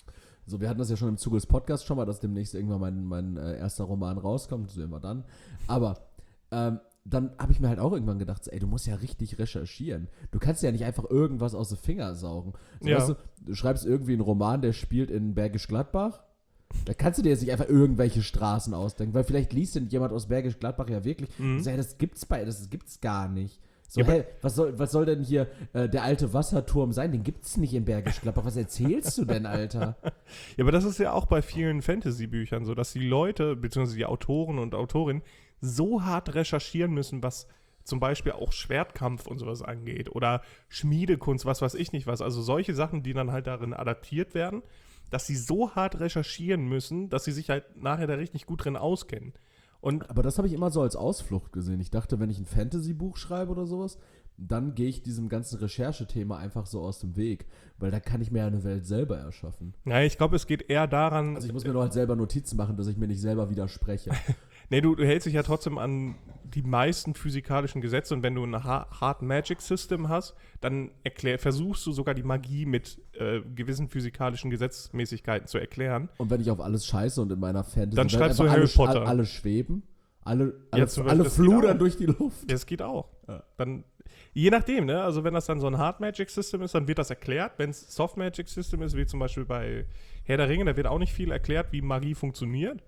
So, wir hatten das ja schon im Zuge des Podcasts schon mal, dass demnächst irgendwann mein, mein äh, erster Roman rauskommt, sehen wir dann. Aber ähm, dann habe ich mir halt auch irgendwann gedacht, so, ey, du musst ja richtig recherchieren. Du kannst ja nicht einfach irgendwas aus den Fingern saugen. So, ja. weißt du, du schreibst irgendwie einen Roman, der spielt in Bergisch Gladbach. Da kannst du dir jetzt nicht einfach irgendwelche Straßen ausdenken, weil vielleicht liest denn jemand aus Bergisch Gladbach ja wirklich. Mhm. So, ja, das gibt's bei, das gibt's gar nicht. So, ja, hey, was soll, was soll denn hier äh, der alte Wasserturm sein? Den gibt's nicht in Bergisch Gladbach. Was erzählst du denn, Alter? Ja, aber das ist ja auch bei vielen Fantasy-Büchern so, dass die Leute, beziehungsweise die Autoren und Autorinnen, so hart recherchieren müssen, was zum Beispiel auch Schwertkampf und sowas angeht oder Schmiedekunst, was weiß ich nicht was. Also solche Sachen, die dann halt darin adaptiert werden, dass sie so hart recherchieren müssen, dass sie sich halt nachher da richtig gut drin auskennen. Und aber das habe ich immer so als Ausflucht gesehen. Ich dachte, wenn ich ein Fantasy-Buch schreibe oder sowas, dann gehe ich diesem ganzen Recherchethema einfach so aus dem Weg, weil da kann ich mir ja eine Welt selber erschaffen. Ja, ich glaube, es geht eher daran... Also ich muss mir nur halt selber Notizen machen, dass ich mir nicht selber widerspreche. Nee, du, du hältst dich ja trotzdem an die meisten physikalischen Gesetze und wenn du ein Hard Magic System hast, dann erklär, versuchst du sogar die Magie mit äh, gewissen physikalischen Gesetzmäßigkeiten zu erklären. Und wenn ich auf alles scheiße und in meiner Fantasy... Dann schreibst du Harry alle, Potter. Alle, alle schweben, alle, alle, Ja, alle fludern durch die Luft. Das geht auch. Ja. Dann, je nachdem, ne? Also wenn das dann so ein Hard Magic System ist, dann wird das erklärt. Wenn es Soft Magic System ist, wie zum Beispiel bei Herr der Ringe, da wird auch nicht viel erklärt, wie Magie funktioniert.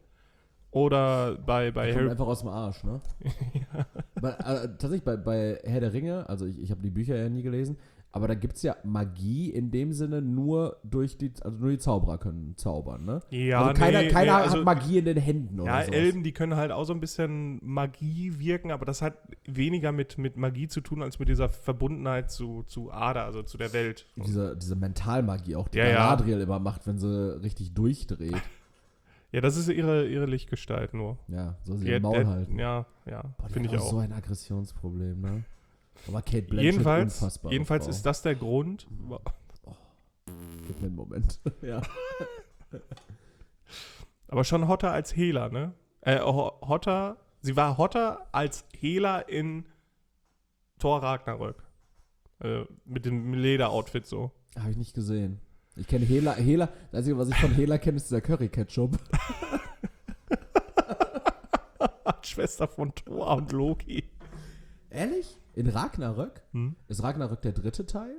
Oder bei, bei Harry Harry... einfach aus dem Arsch, ne? Ja. Bei, äh, tatsächlich, bei, bei Herr der Ringe, also ich, ich habe die Bücher ja nie gelesen, aber da gibt es ja Magie in dem Sinne nur durch die, also nur die Zauberer können zaubern, ne? Ja, also keiner, nee, keiner nee, also, hat Magie in den Händen oder ja, so. Elben, die können halt auch so ein bisschen Magie wirken, aber das hat weniger mit, mit Magie zu tun, als mit dieser Verbundenheit zu, zu Ada, also zu der Welt. Diese, diese Mentalmagie auch, die ja, Galadriel ja. immer macht, wenn sie richtig durchdreht. Ja, das ist ihre, ihre Lichtgestalt nur. Ja, soll sie Die, den Maul der, halten. Ja, ja, finde ich auch. auch. So ein Aggressionsproblem, ne? Aber Kate Blanchett jedenfalls unfassbar. jedenfalls ist das der Grund. Oh, gib mir einen Moment. Ja. Aber schon hotter als Hela, ne? Äh, hotter, sie war hotter als Hela in Thor Ragnarök. Äh, mit dem Lederoutfit so. Habe ich nicht gesehen. Ich kenne Hela, Hela, das Einzige, was ich von Hela kenne, ist dieser Curry-Ketchup. Schwester von Thor und Loki. Ehrlich? In Ragnarök? Hm? Ist Ragnarök der dritte Teil?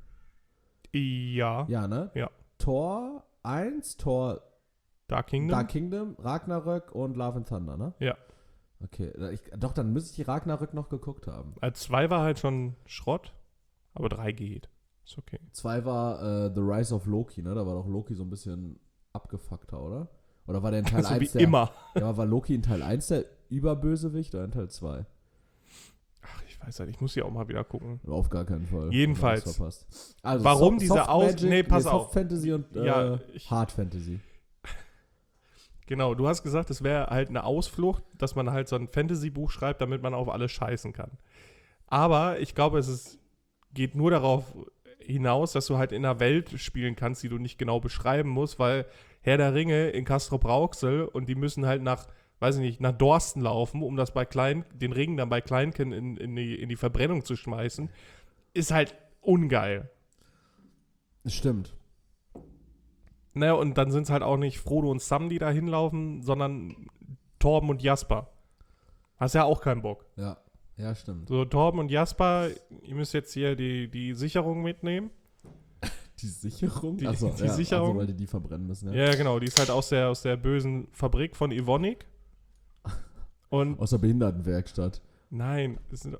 Ja. Ja, ne? Ja. Thor eins, Thor Dark Kingdom. Dark Kingdom, Ragnarök und Love and Thunder, ne? Ja. Okay, ich, doch, dann müsste ich die Ragnarök noch geguckt haben. Als zwei war halt schon Schrott, aber drei geht. Ist okay. Zwei war äh, The Rise of Loki, ne? Da war doch Loki so ein bisschen abgefuckter, oder? Oder war der in Teil Also eins wie der, immer. Ja, war Loki in Teil eins der Überbösewicht oder in Teil zwei? Ach, ich weiß nicht, ich muss hier auch mal wieder gucken. Auf gar keinen Fall. Jedenfalls. Verpasst. Also Warum Soft, diese Soft Aus... Magic, Nee, pass nee, auf. Soft Fantasy und äh, Ja, ich- Hard Fantasy. Genau, du hast gesagt, es wäre halt eine Ausflucht, dass man halt so ein Fantasy-Buch schreibt, damit man auf alles scheißen kann. Aber ich glaube, es ist, geht nur darauf hinaus, dass du halt in einer Welt spielen kannst, die du nicht genau beschreiben musst, weil Herr der Ringe in Castrop-Rauxel und die müssen halt nach, weiß ich nicht, nach Dorsten laufen, um das bei Klein, den Ring dann bei Kleinkind in, in, die, in die Verbrennung zu schmeißen, ist halt ungeil. Stimmt. Naja, und dann sind es halt auch nicht Frodo und Sam, die da hinlaufen, sondern Torben und Jasper. Hast ja auch keinen Bock. Ja, ja, stimmt. So, Torben und Jasper, ihr müsst jetzt hier die, die Sicherung mitnehmen. Die Sicherung? Die- Achso, die ja, Sicherung. Also, weil die die verbrennen müssen, Ja, ja. genau, die ist halt aus der, aus der bösen Fabrik von Evonik. Und, Aus der Behindertenwerkstatt. nein, das sind,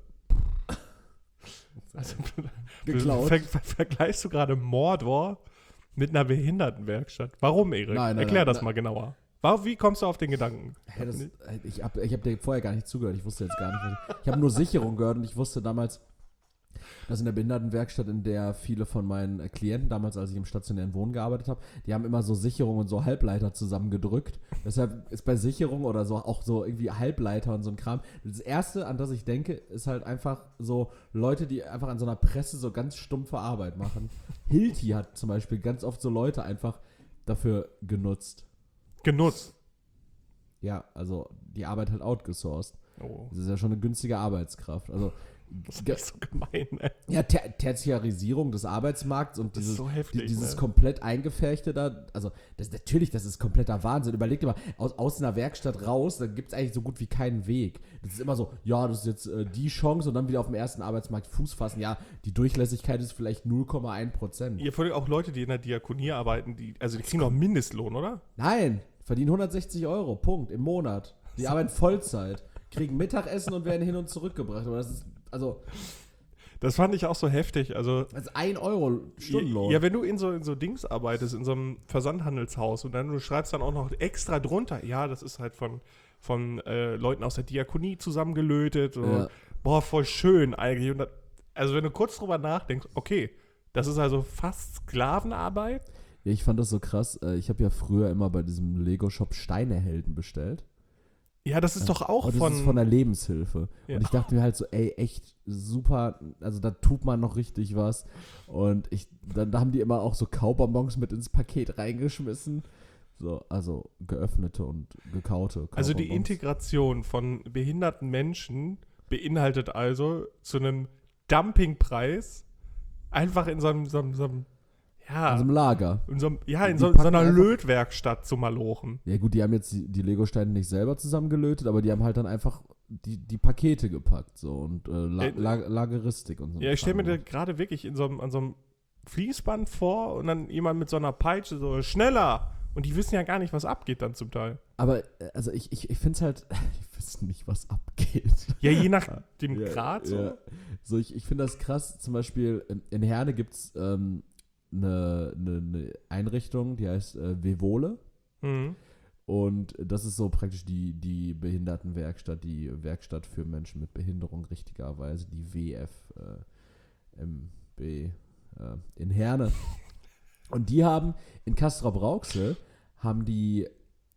also, Geklaut. ver, ver, vergleichst du gerade Mordor mit einer Behindertenwerkstatt? Warum, Erik? Nein, nein, Erklär nein, das nein. mal genauer. Warum, wie kommst du auf den Gedanken? Hä, das, ich habe ich hab dir vorher gar nicht zugehört. Ich wusste jetzt gar nicht. Was ich ich habe nur Sicherung gehört und ich wusste damals, dass in der Behindertenwerkstatt, in der viele von meinen äh, Klienten, damals als ich im stationären Wohnen gearbeitet habe, die haben immer so Sicherung und so Halbleiter zusammengedrückt. Deshalb ist bei Sicherung oder so auch so irgendwie Halbleiter und so ein Kram. Das Erste, an das ich denke, ist halt einfach so Leute, die einfach an so einer Presse so ganz stumpfe Arbeit machen. Hilti hat zum Beispiel ganz oft so Leute einfach dafür genutzt. Genutzt. Ja, also die Arbeit halt outgesourced. Oh, Das ist ja schon eine günstige Arbeitskraft. Also das ist nicht so gemein, ey. ja, Ter- Tertiarisierung des Arbeitsmarkts und Das ist dieses, so heftig, die, dieses ne? komplett eingefärchte da, also das, natürlich, das ist kompletter Wahnsinn. Überleg dir mal, aus, aus einer Werkstatt raus, da gibt es eigentlich so gut wie keinen Weg. Das ist immer so, ja, das ist jetzt äh, die Chance und dann wieder auf dem ersten Arbeitsmarkt Fuß fassen. Ja, die Durchlässigkeit ist vielleicht null Komma eins Prozent. Ihr vor allem auch Leute, die in der Diakonie arbeiten, die, also die kriegen doch Mindestlohn, oder? Nein, verdienen hundertsechzig Euro, Punkt, im Monat. Die arbeiten Vollzeit, kriegen Mittagessen und werden hin und zurückgebracht. Aber das ist, also... Das fand ich auch so heftig. Also, Das ist ein Euro Stundenlohn. ja, wenn du in so, in so Dings arbeitest, in so einem Versandhandelshaus und dann du schreibst dann auch noch extra drunter, ja, das ist halt von, von äh, Leuten aus der Diakonie zusammengelötet. Und, Ja. Boah, voll schön eigentlich. Und das, also wenn du kurz drüber nachdenkst, okay, das ist also fast Sklavenarbeit. Ja, ich fand das so krass. äh, Ich habe ja früher immer bei diesem Lego-Shop Steinehelden bestellt. Ja, das ist doch auch Und das von... ist von der Lebenshilfe. Ja. Und ich dachte mir halt so, ey, echt super, also da tut man noch richtig was. Und ich, dann da haben die immer auch so Kaubonbons mit ins Paket reingeschmissen. So, also geöffnete und gekaute Also die Kaubonbons. Integration von behinderten Menschen beinhaltet also zu einem Dumpingpreis einfach in so einem, so einem, so einem ja, Also im Lager. in so, einem, ja, in Die so, so packen einer einfach- Lötwerkstatt zu malochen. Ja gut, die haben jetzt die, die Lego-Steine nicht selber zusammengelötet, aber die haben halt dann einfach die, die Pakete gepackt so und äh, La Äh, La Lageristik und so. Ja, ich stelle mir Kram das gerade wirklich in so einem, an so einem Fließband vor und dann jemand mit so einer Peitsche so, schneller! Und die wissen ja gar nicht, was abgeht dann zum Teil. Aber äh, also ich, ich, ich finde es halt, ich weiß nicht, was abgeht. Ja, je nach dem Ja, Grad so. ja. So, ich, ich finde das krass. Zum Beispiel in, in Herne gibt es ähm, eine, eine, eine Einrichtung, die heißt äh, Vevole. Mhm. Und das ist so praktisch die, die Behindertenwerkstatt, die Werkstatt für Menschen mit Behinderung, richtigerweise, die W F äh, M B äh, in Herne. Und die haben in Castrop-Rauxel haben die,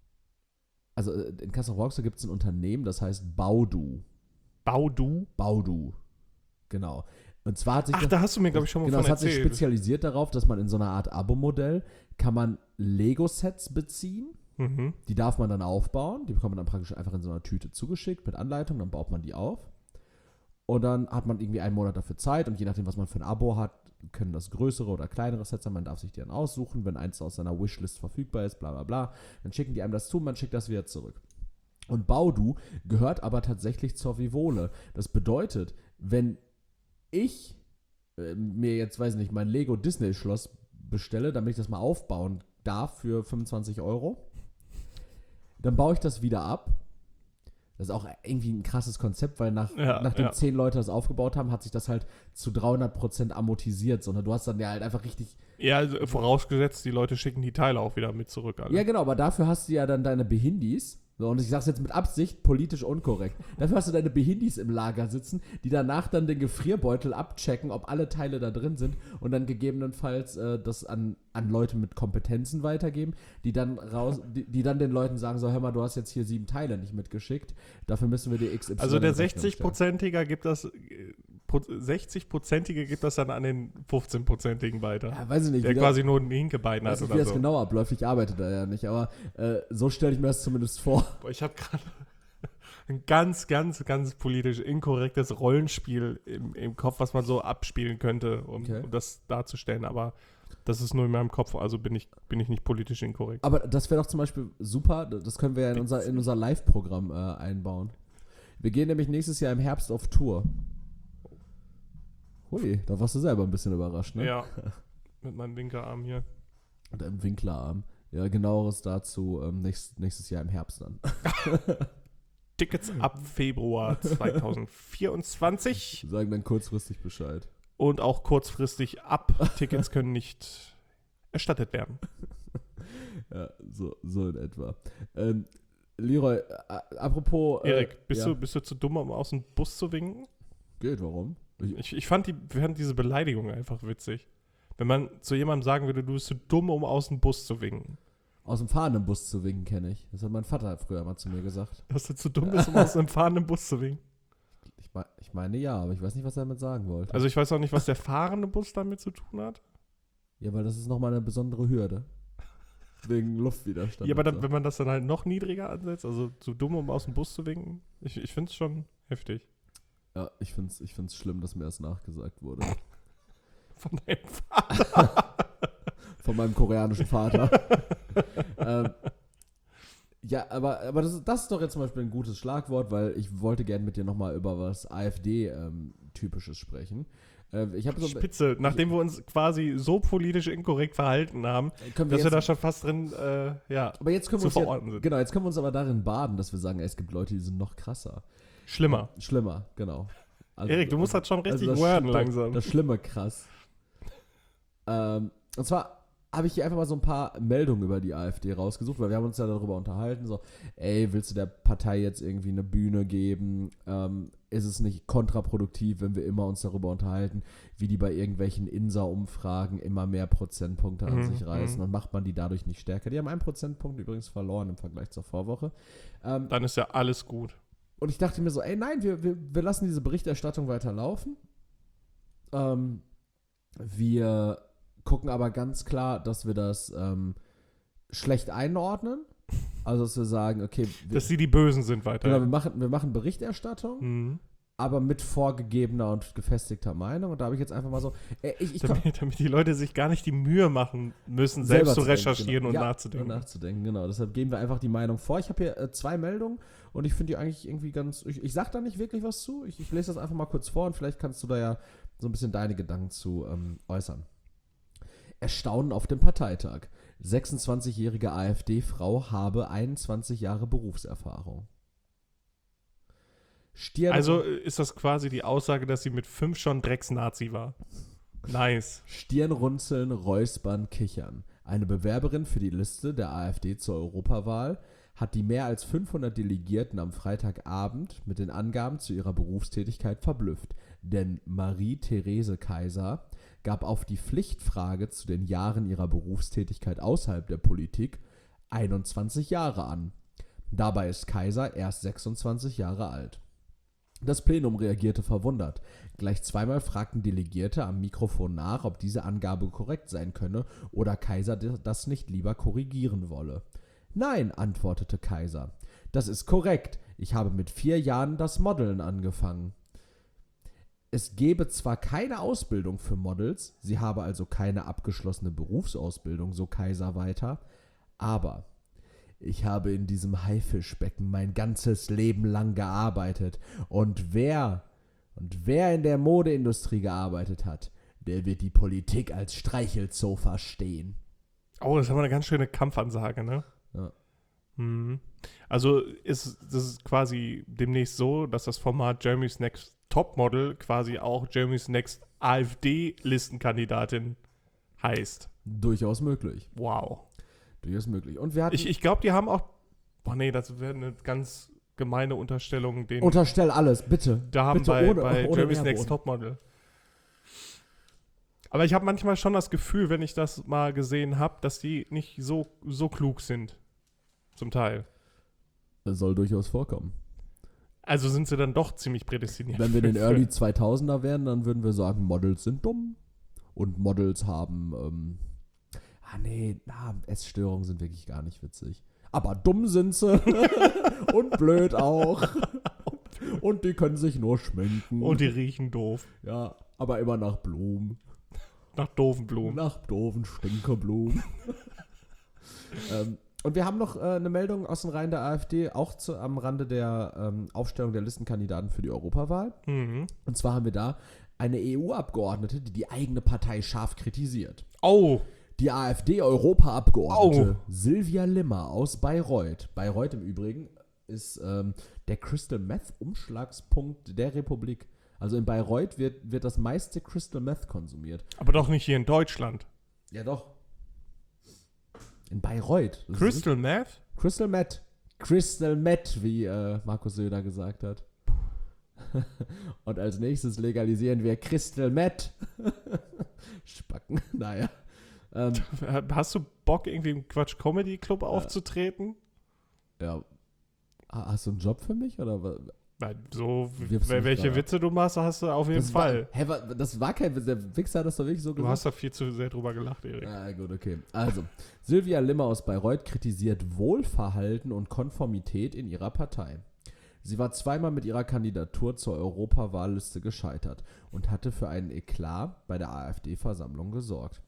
also äh, in Castrop-Rauxel gibt es ein Unternehmen, das heißt Baudu. Baudu. Baudu. Genau. Und zwar hat sich Ach, das, da hast du mir, glaube ich, schon mal genau, von das hat sich erzählt. spezialisiert darauf, dass man in so einer Art Abo-Modell kann man Lego-Sets beziehen. Mhm. Die darf man dann aufbauen. Die bekommt man dann praktisch einfach in so einer Tüte zugeschickt mit Anleitung. Dann baut man die auf. Und dann hat man irgendwie einen Monat dafür Zeit. Und je nachdem, was man für ein Abo hat, können das größere oder kleinere Sets sein. Man darf sich die dann aussuchen. Wenn eins aus seiner Wishlist verfügbar ist, bla bla bla, dann schicken die einem das zu und man schickt das wieder zurück. Und Baudu gehört aber tatsächlich zur Vivole. Das bedeutet, wenn ich äh, mir jetzt, weiß nicht, mein Lego Disney Schloss bestelle, damit ich das mal aufbauen darf für fünfundzwanzig Euro, dann baue ich das wieder ab. Das ist auch irgendwie ein krasses Konzept, weil nach, Ja, nachdem ja. zehn Leute das aufgebaut haben, hat sich das halt zu dreihundert Prozent amortisiert, sondern du hast dann ja halt einfach richtig. Ja, also vorausgesetzt, die Leute schicken die Teile auch wieder mit zurück. Alle. Ja, genau, aber dafür hast du ja dann deine Behindis. So, und ich sag's jetzt mit Absicht, politisch unkorrekt. Dafür hast du deine Behindis im Lager sitzen, die danach dann den Gefrierbeutel abchecken, ob alle Teile da drin sind und dann gegebenenfalls äh, das an, an Leute mit Kompetenzen weitergeben, die dann raus, die, die dann den Leuten sagen, so, hör mal, du hast jetzt hier sieben Teile nicht mitgeschickt, dafür müssen wir dir X Y Also der in Rechnung stellen. sechzig-Prozentiger gibt das, äh, Pro- sechzig-Prozentige gibt das dann an den fünfzehn-Prozentigen weiter. Ja, weiß ich nicht, Der wie, quasi nur ein Hinkebein das, hat weiß nicht, oder wie das so. genau abläuft. Ich arbeite da ja nicht, aber äh, so stelle ich mir das zumindest vor. Boah, ich habe gerade ein ganz, ganz, ganz politisch inkorrektes Rollenspiel im, im Kopf, was man so abspielen könnte, um, Okay. um das darzustellen. Aber das ist nur in meinem Kopf, also bin ich, bin ich nicht politisch inkorrekt. Aber das wäre doch zum Beispiel super, das können wir ja in unser, in unser Live-Programm äh, einbauen. Wir gehen nämlich nächstes Jahr im Herbst auf Tour. Hui, da warst du selber ein bisschen überrascht, ne? Ja, mit meinem Winkelarm hier. Und einem Winklerarm. Ja, genaueres dazu ähm, nächst, nächstes Jahr im Herbst dann. Tickets ab Februar zwanzig vierundzwanzig Wir sagen dann kurzfristig Bescheid. und auch kurzfristig ab. Tickets können nicht erstattet werden. Ja, so, so in etwa. Ähm, Leroy, äh, apropos... Äh, Erik, bist, ja. du, bist du zu dumm, um aus dem Bus zu winken? Geht, warum? Ich, Ich, ich fand, die, fand diese Beleidigung einfach witzig. Wenn man zu jemandem sagen würde, du bist zu dumm, um aus dem Bus zu winken. aus dem fahrenden Bus zu winken kenne ich. Das hat mein Vater früher mal zu mir gesagt. Dass du zu dumm bist, um aus einem fahrenden Bus zu winken. Ich, mein, ich meine ja, aber ich weiß nicht, was er damit sagen wollte. Also ich weiß auch nicht, was der fahrende Bus damit zu tun hat. Ja, weil das ist nochmal eine besondere Hürde. Wegen Luftwiderstand. Ja, aber und dann, so. wenn man das dann halt noch niedriger ansetzt, also zu dumm, um aus dem Bus zu winken, ich, ich finde es schon heftig. Ja, ich finde es ich find's schlimm, dass mir das nachgesagt wurde. Von deinem Vater. Von meinem koreanischen Vater. ähm, ja, aber, aber das, ist- das ist doch jetzt zum Beispiel ein gutes Schlagwort, weil ich wollte gerne mit dir nochmal über was AfD-Typisches sprechen. Äh, ich habe so, Spitze, nachdem wir uns quasi so politisch inkorrekt verhalten haben, können wir dass wir jetzt, da schon fast drin, äh, ja, aber jetzt können zu wir uns ja, verorten sind. genau, jetzt können wir uns aber darin baden, dass wir sagen, ey, es gibt Leute, die sind noch krasser. Schlimmer. Schlimmer, genau. Also- Erik, du musst das schon richtig das worden Schli- langsam. Das Schlimme krass. Ähm, und zwar habe ich hier einfach mal so ein paar Meldungen über die AfD rausgesucht, weil wir haben uns ja darüber unterhalten, so, ey, willst du der Partei jetzt irgendwie eine Bühne geben? Ähm, ist es nicht kontraproduktiv, wenn wir immer uns darüber unterhalten, wie die bei irgendwelchen Insa-Umfragen immer mehr Prozentpunkte an Mhm, sich reißen mhm. und macht man die dadurch nicht stärker? Die haben einen Prozentpunkt übrigens verloren im Vergleich zur Vorwoche. Ähm, Dann ist ja alles gut. und ich dachte mir so, ey, nein, wir, wir, wir lassen diese Berichterstattung weiterlaufen. Ähm, wir gucken aber ganz klar, dass wir das ähm, schlecht einordnen. Also, dass wir sagen, okay, wir, Dass sie die Bösen sind genau, weiter. wir, machen, wir machen Berichterstattung, Mhm. aber mit vorgegebener und gefestigter Meinung. Und da habe ich jetzt einfach mal so, ey, ich, ich komm, Damit, damit die Leute sich gar nicht die Mühe machen müssen, selber selbst zu denken, recherchieren genau. und Ja, nachzudenken. Und nachzudenken, genau. Deshalb geben wir einfach die Meinung vor. Ich habe hier äh, zwei Meldungen und ich finde die eigentlich irgendwie ganz. Ich, ich sage da nicht wirklich was zu. Ich, ich lese das einfach mal kurz vor und vielleicht kannst du da ja so ein bisschen deine Gedanken zu ähm, äußern. Erstaunen auf dem Parteitag. sechsundzwanzigjährige AfD-Frau habe einundzwanzig Jahre Berufserfahrung. Stirn Also äh, ist das quasi die Aussage, dass sie mit fünf schon Drecks-Nazi war. Nice. Stirnrunzeln, Räuspern, Kichern. Eine Bewerberin für die Liste der AfD zur Europawahl hat die mehr als fünfhundert Delegierten am Freitagabend mit den Angaben zu ihrer Berufstätigkeit verblüfft. Denn Marie-Therese Kaiser gab auf die Pflichtfrage zu den Jahren ihrer Berufstätigkeit außerhalb der Politik einundzwanzig Jahre an. Dabei ist Kaiser erst sechsundzwanzig Jahre alt. Das Plenum reagierte verwundert. Gleich zweimal fragten Delegierte am Mikrofon nach, ob diese Angabe korrekt sein könne oder Kaiser das nicht lieber korrigieren wolle. Nein, antwortete Kaiser. Das ist korrekt. Ich habe mit vier Jahren das Modeln angefangen. Es gebe zwar keine Ausbildung für Models, sie habe also keine abgeschlossene Berufsausbildung, so Kaiser weiter, aber ich habe in diesem Haifischbecken mein ganzes Leben lang gearbeitet und wer, und wer in der Modeindustrie gearbeitet hat, der wird die Politik als Streichelzoo verstehen. Oh, das ist aber eine ganz schöne Kampfansage, ne? Ja. Mhm. Also ist das ist quasi demnächst so, dass das Format Jeremy's Next Topmodel quasi auch Jeremy's Next AfD-Listenkandidatin heißt. Durchaus möglich. Wow. Durchaus möglich. Und wir hatten... Ich, ich glaube, die haben auch. Boah, nee, das wäre eine ganz gemeine Unterstellung. Den Unterstell alles, bitte. da haben bitte bei, ohne, bei ohne Jeremy's Nährboden. Next Topmodel. Aber ich habe manchmal schon das Gefühl, wenn ich das mal gesehen habe, dass die nicht so, so klug sind. Zum Teil. Das soll durchaus vorkommen. Also sind sie dann doch ziemlich prädestiniert. Wenn wir in den für- Early zweitausender wären, dann würden wir sagen, Models sind dumm. Und Models haben, ähm, ah nee, na, Essstörungen sind wirklich gar nicht witzig. Aber dumm sind sie. Und blöd auch. Und die können sich nur schminken. Und die riechen doof. ja, aber immer nach Blumen. Nach doofen Blumen. Nach doofen Stinkerblumen. ähm, und wir haben noch äh, eine Meldung aus den Reihen der AfD, auch zu, am Rande der ähm, Aufstellung der Listenkandidaten für die Europawahl. Mhm. Und zwar haben wir da eine E U-Abgeordnete, die die eigene Partei scharf kritisiert. Oh, Die AfD-Europaabgeordnete Silvia Limmer aus Bayreuth. Bayreuth im Übrigen ist ähm, der Crystal Meth-Umschlagspunkt der Republik. Also in Bayreuth wird, wird das meiste Crystal Meth konsumiert. aber doch nicht hier in Deutschland. Ja, doch. In Bayreuth. Das Crystal Meth? Crystal Meth. Crystal Meth, wie äh, Markus Söder gesagt hat. Und als nächstes legalisieren wir Crystal Meth. Spacken, naja. Ähm, Hast du Bock, irgendwie im Quatsch Comedy Club aufzutreten? Ja. Hast du einen Job für mich? Oder was? Nein, so, Wirbst du mich welche gerade Witze du machst, hast du auf jeden Das Fall. War, hä, wa- das war kein Witz. Der Wichser hat das doch wirklich so Du gesagt. hast da viel zu sehr drüber gelacht, Erik. Ah, gut, okay. Also, Sylvia Limmer aus Bayreuth kritisiert Wohlverhalten und Konformität in ihrer Partei. Sie war zweimal mit ihrer Kandidatur zur Europawahlliste gescheitert und hatte für einen Eklat bei der AfD-Versammlung gesorgt.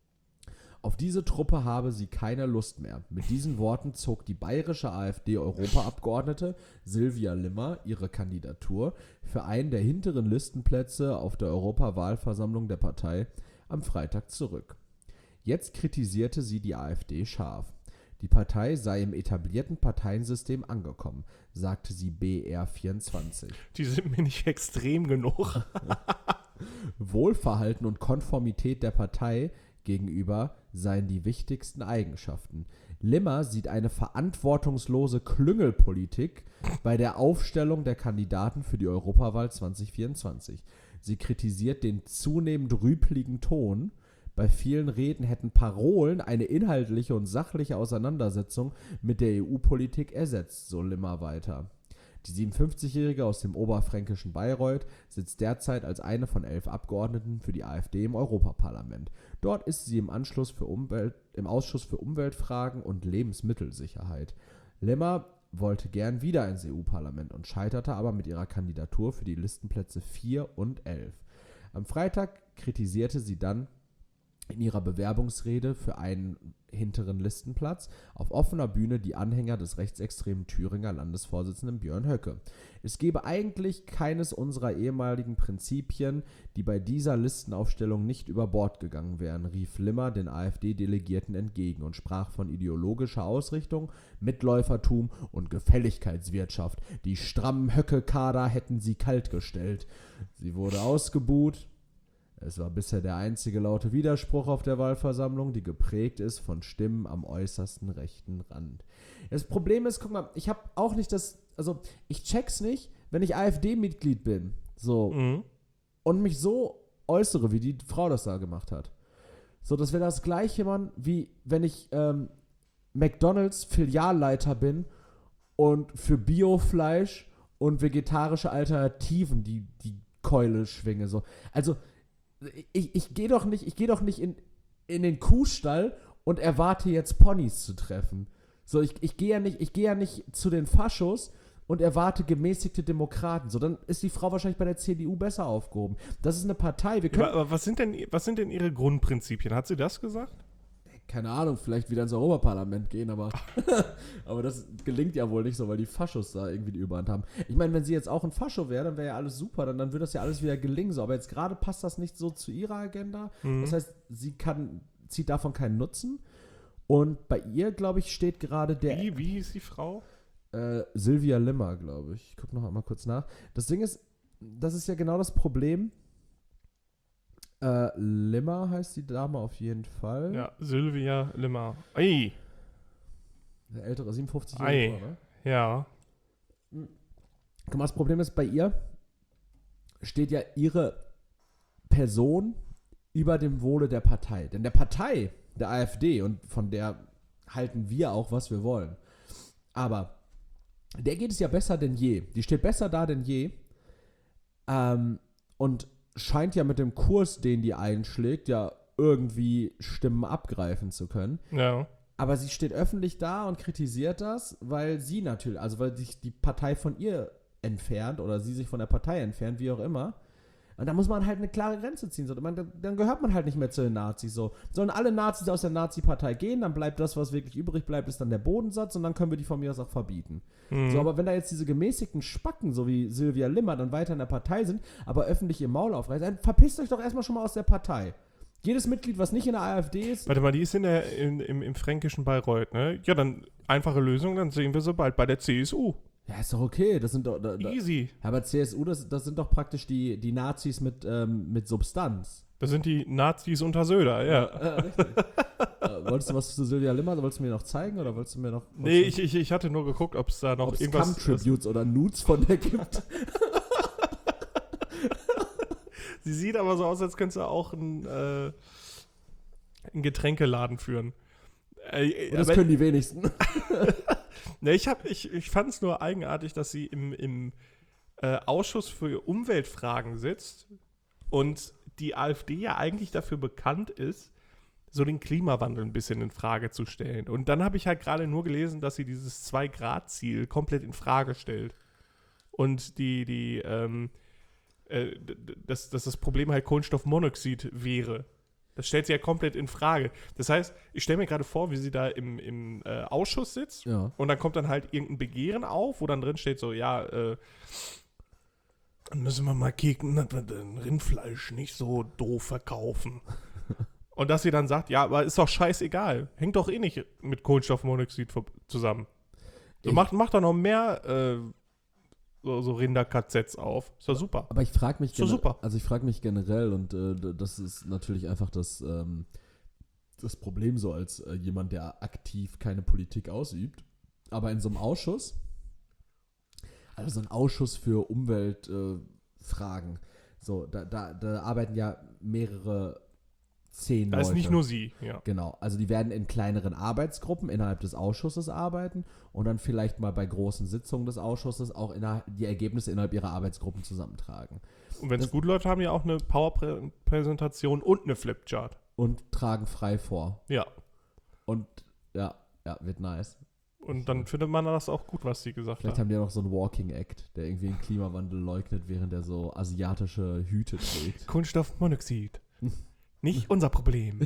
Auf diese Truppe habe sie keine Lust mehr. Mit diesen Worten zog die bayerische AfD-Europaabgeordnete Sylvia Limmer ihre Kandidatur für einen der hinteren Listenplätze auf der Europawahlversammlung der Partei am Freitag zurück. Jetzt kritisierte sie die AfD scharf. Die Partei sei im etablierten Parteiensystem angekommen, sagte sie B R vierundzwanzig. Die sind mir nicht extrem genug. Wohlverhalten und Konformität der Partei gegenüber seien die wichtigsten Eigenschaften. Limmer sieht eine verantwortungslose Klüngelpolitik bei der Aufstellung der Kandidaten für die Europawahl zwanzig vierundzwanzig. Sie kritisiert den zunehmend rüpligen Ton. Bei vielen Reden hätten Parolen eine inhaltliche und sachliche Auseinandersetzung mit der E U-Politik ersetzt, so Limmer weiter. Die siebenundfünfzigjährige aus dem oberfränkischen Bayreuth sitzt derzeit als eine von elf Abgeordneten für die AfD im Europaparlament. Dort ist sie im, Anschluss für Umwelt, im Ausschuss für Umweltfragen und Lebensmittelsicherheit. Limmer wollte gern wieder ins E U-Parlament und scheiterte aber mit ihrer Kandidatur für die Listenplätze vier und elf. Am Freitag kritisierte sie dann in ihrer Bewerbungsrede für einen hinteren Listenplatz auf offener Bühne die Anhänger des rechtsextremen Thüringer Landesvorsitzenden Björn Höcke. Es gebe eigentlich keines unserer ehemaligen Prinzipien, die bei dieser Listenaufstellung nicht über Bord gegangen wären, rief Limmer den AfD-Delegierten entgegen und sprach von ideologischer Ausrichtung, Mitläufertum und Gefälligkeitswirtschaft. Die strammen Höcke-Kader hätten sie kaltgestellt. Sie wurde ausgebuht. Es war bisher der einzige laute Widerspruch auf der Wahlversammlung, die geprägt ist von Stimmen am äußersten rechten Rand. Das Problem ist, guck mal, ich habe auch nicht das, also ich check's nicht, wenn ich AfD-Mitglied bin, so, Mhm. und mich so äußere, wie die Frau das da gemacht hat. So, das wäre das gleiche, Mann, wie wenn ich ähm, McDonalds Filialleiter bin und für Biofleisch und vegetarische Alternativen die, die Keule schwinge, so. Also, Ich, ich gehe doch nicht, ich geh doch nicht in, in den Kuhstall und erwarte jetzt Ponys zu treffen. So, ich, ich gehe ja nicht, ich gehe ja nicht zu den Faschos und erwarte gemäßigte Demokraten. So, dann ist die Frau wahrscheinlich bei der C D U besser aufgehoben. Das ist eine Partei. Wir können, Aber, aber was sind denn, was sind denn ihre Grundprinzipien? Hat sie das gesagt? keine Ahnung, vielleicht wieder ins Europaparlament gehen, aber, aber das gelingt ja wohl nicht so, weil die Faschos da irgendwie die Überhand haben. Ich meine, wenn sie jetzt auch ein Fascho wäre, dann wäre ja alles super, dann, dann würde das ja alles wieder gelingen. So. Aber jetzt gerade passt das nicht so zu ihrer Agenda. Mhm. Das heißt, sie kann, zieht davon keinen Nutzen. Und bei ihr, glaube ich, steht gerade der... Wie, wie hieß die Frau? Äh, Sylvia Limmer, glaube ich. Ich gucke noch einmal kurz nach. Das Ding ist, das ist ja genau das Problem. Äh, Limmer heißt die Dame auf jeden Fall. Ja, Sylvia Limmer. Ei. Der ältere, siebenundfünfzig-jährige Ei. Frau, ne? Ja. Guck mal, das Problem ist, bei ihr steht ja ihre Person über dem Wohle der Partei. Denn der Partei, der AfD, und von der halten wir auch, was wir wollen. Aber der geht es ja besser denn je. Die steht besser da denn je. Ähm, und scheint ja mit dem Kurs, den die einschlägt, ja irgendwie Stimmen abgreifen zu können. Ja. Aber sie steht öffentlich da und kritisiert das, weil sie natürlich, also weil sich die Partei von ihr entfernt oder sie sich von der Partei entfernt, wie auch immer. Und da muss man halt eine klare Grenze ziehen. So, man, dann gehört man halt nicht mehr zu den Nazis. So. Sollen alle Nazis aus der Nazi-Partei gehen, dann bleibt das, was wirklich übrig bleibt, ist dann der Bodensatz und dann können wir die von mir aus auch verbieten. Mhm. So, aber wenn da jetzt diese gemäßigten Spacken, so wie Sylvia Limmer, dann weiter in der Partei sind, aber öffentlich ihr Maul aufreißen, dann verpisst euch doch erstmal schon mal aus der Partei. Jedes Mitglied, was nicht in der AfD ist... Warte mal, die ist in der, in, im, im fränkischen Bayreuth, ne? Ja, dann einfache Lösung, dann sehen wir sie bald bei der C S U. Ja, ist doch okay. Das sind doch... Da, da, Easy. aber C S U, das, das sind doch praktisch die, die Nazis mit, ähm, mit Substanz. Das sind die Nazis unter Söder, ja. Ja, richtig. äh, wolltest du was zu Silvia Limmer, wolltest du mir noch zeigen oder wolltest du mir noch... Nee, ich, ich, ich hatte nur geguckt, ob es da noch Ob es irgendwas... Cam-Tributes oder Nudes von der gibt. Sie sieht aber so aus, als könnte sie auch einen, äh, einen Getränkeladen führen. Äh, Und das aber- können die wenigsten. Ne, ich, hab- ich, ich fand es nur eigenartig, dass sie im, im äh, Ausschuss für Umweltfragen sitzt und die AfD ja eigentlich dafür bekannt ist, so den Klimawandel ein bisschen in Frage zu stellen. Und dann habe ich halt gerade nur gelesen, dass sie dieses zwei Grad Ziel komplett in Frage stellt. Und die, die, ähm, äh, d- d- dass, dass das Problem halt Kohlenstoffmonoxid wäre. Das stellt sie ja komplett in Frage. Das heißt, ich stelle mir gerade vor, wie sie da im, im äh, Ausschuss sitzt Ja. und dann kommt dann halt irgendein Begehren auf, wo dann drin steht so, ja, äh, dann müssen wir mal kicken, dass wir den Rindfleisch nicht so doof verkaufen. Und dass sie dann sagt, ja, aber ist doch scheißegal. Hängt doch eh nicht mit Kohlenstoffmonoxid ver- zusammen. So, Ich- macht, macht doch noch mehr äh, so, so Rinder-K Zs auf. Ist doch super. Aber ich frage mich, So gener- super. also ich frage mich generell und äh, d- das ist natürlich einfach das, ähm, das Problem so als äh, jemand, der aktiv keine Politik ausübt. Aber in so einem Ausschuss, also so ein Ausschuss für Umweltfragen, äh, Fragen, so, da, da, da arbeiten ja mehrere zehn Da Leute. ist nicht nur sie, ja. Genau, also die werden in kleineren Arbeitsgruppen innerhalb des Ausschusses arbeiten und dann vielleicht mal bei großen Sitzungen des Ausschusses auch innerhalb, die Ergebnisse innerhalb ihrer Arbeitsgruppen zusammentragen. Und wenn es Das- gut läuft, haben die auch eine Powerpräsentation und eine Flipchart. Und tragen frei vor. Ja. Und ja, ja, wird nice. Und dann findet man das auch gut, was sie gesagt Vielleicht haben. haben die ja noch so einen Walking Act, der irgendwie den Klimawandel leugnet, während er so asiatische Hüte trägt. Kohlenstoffmonoxid. Nicht unser Problem.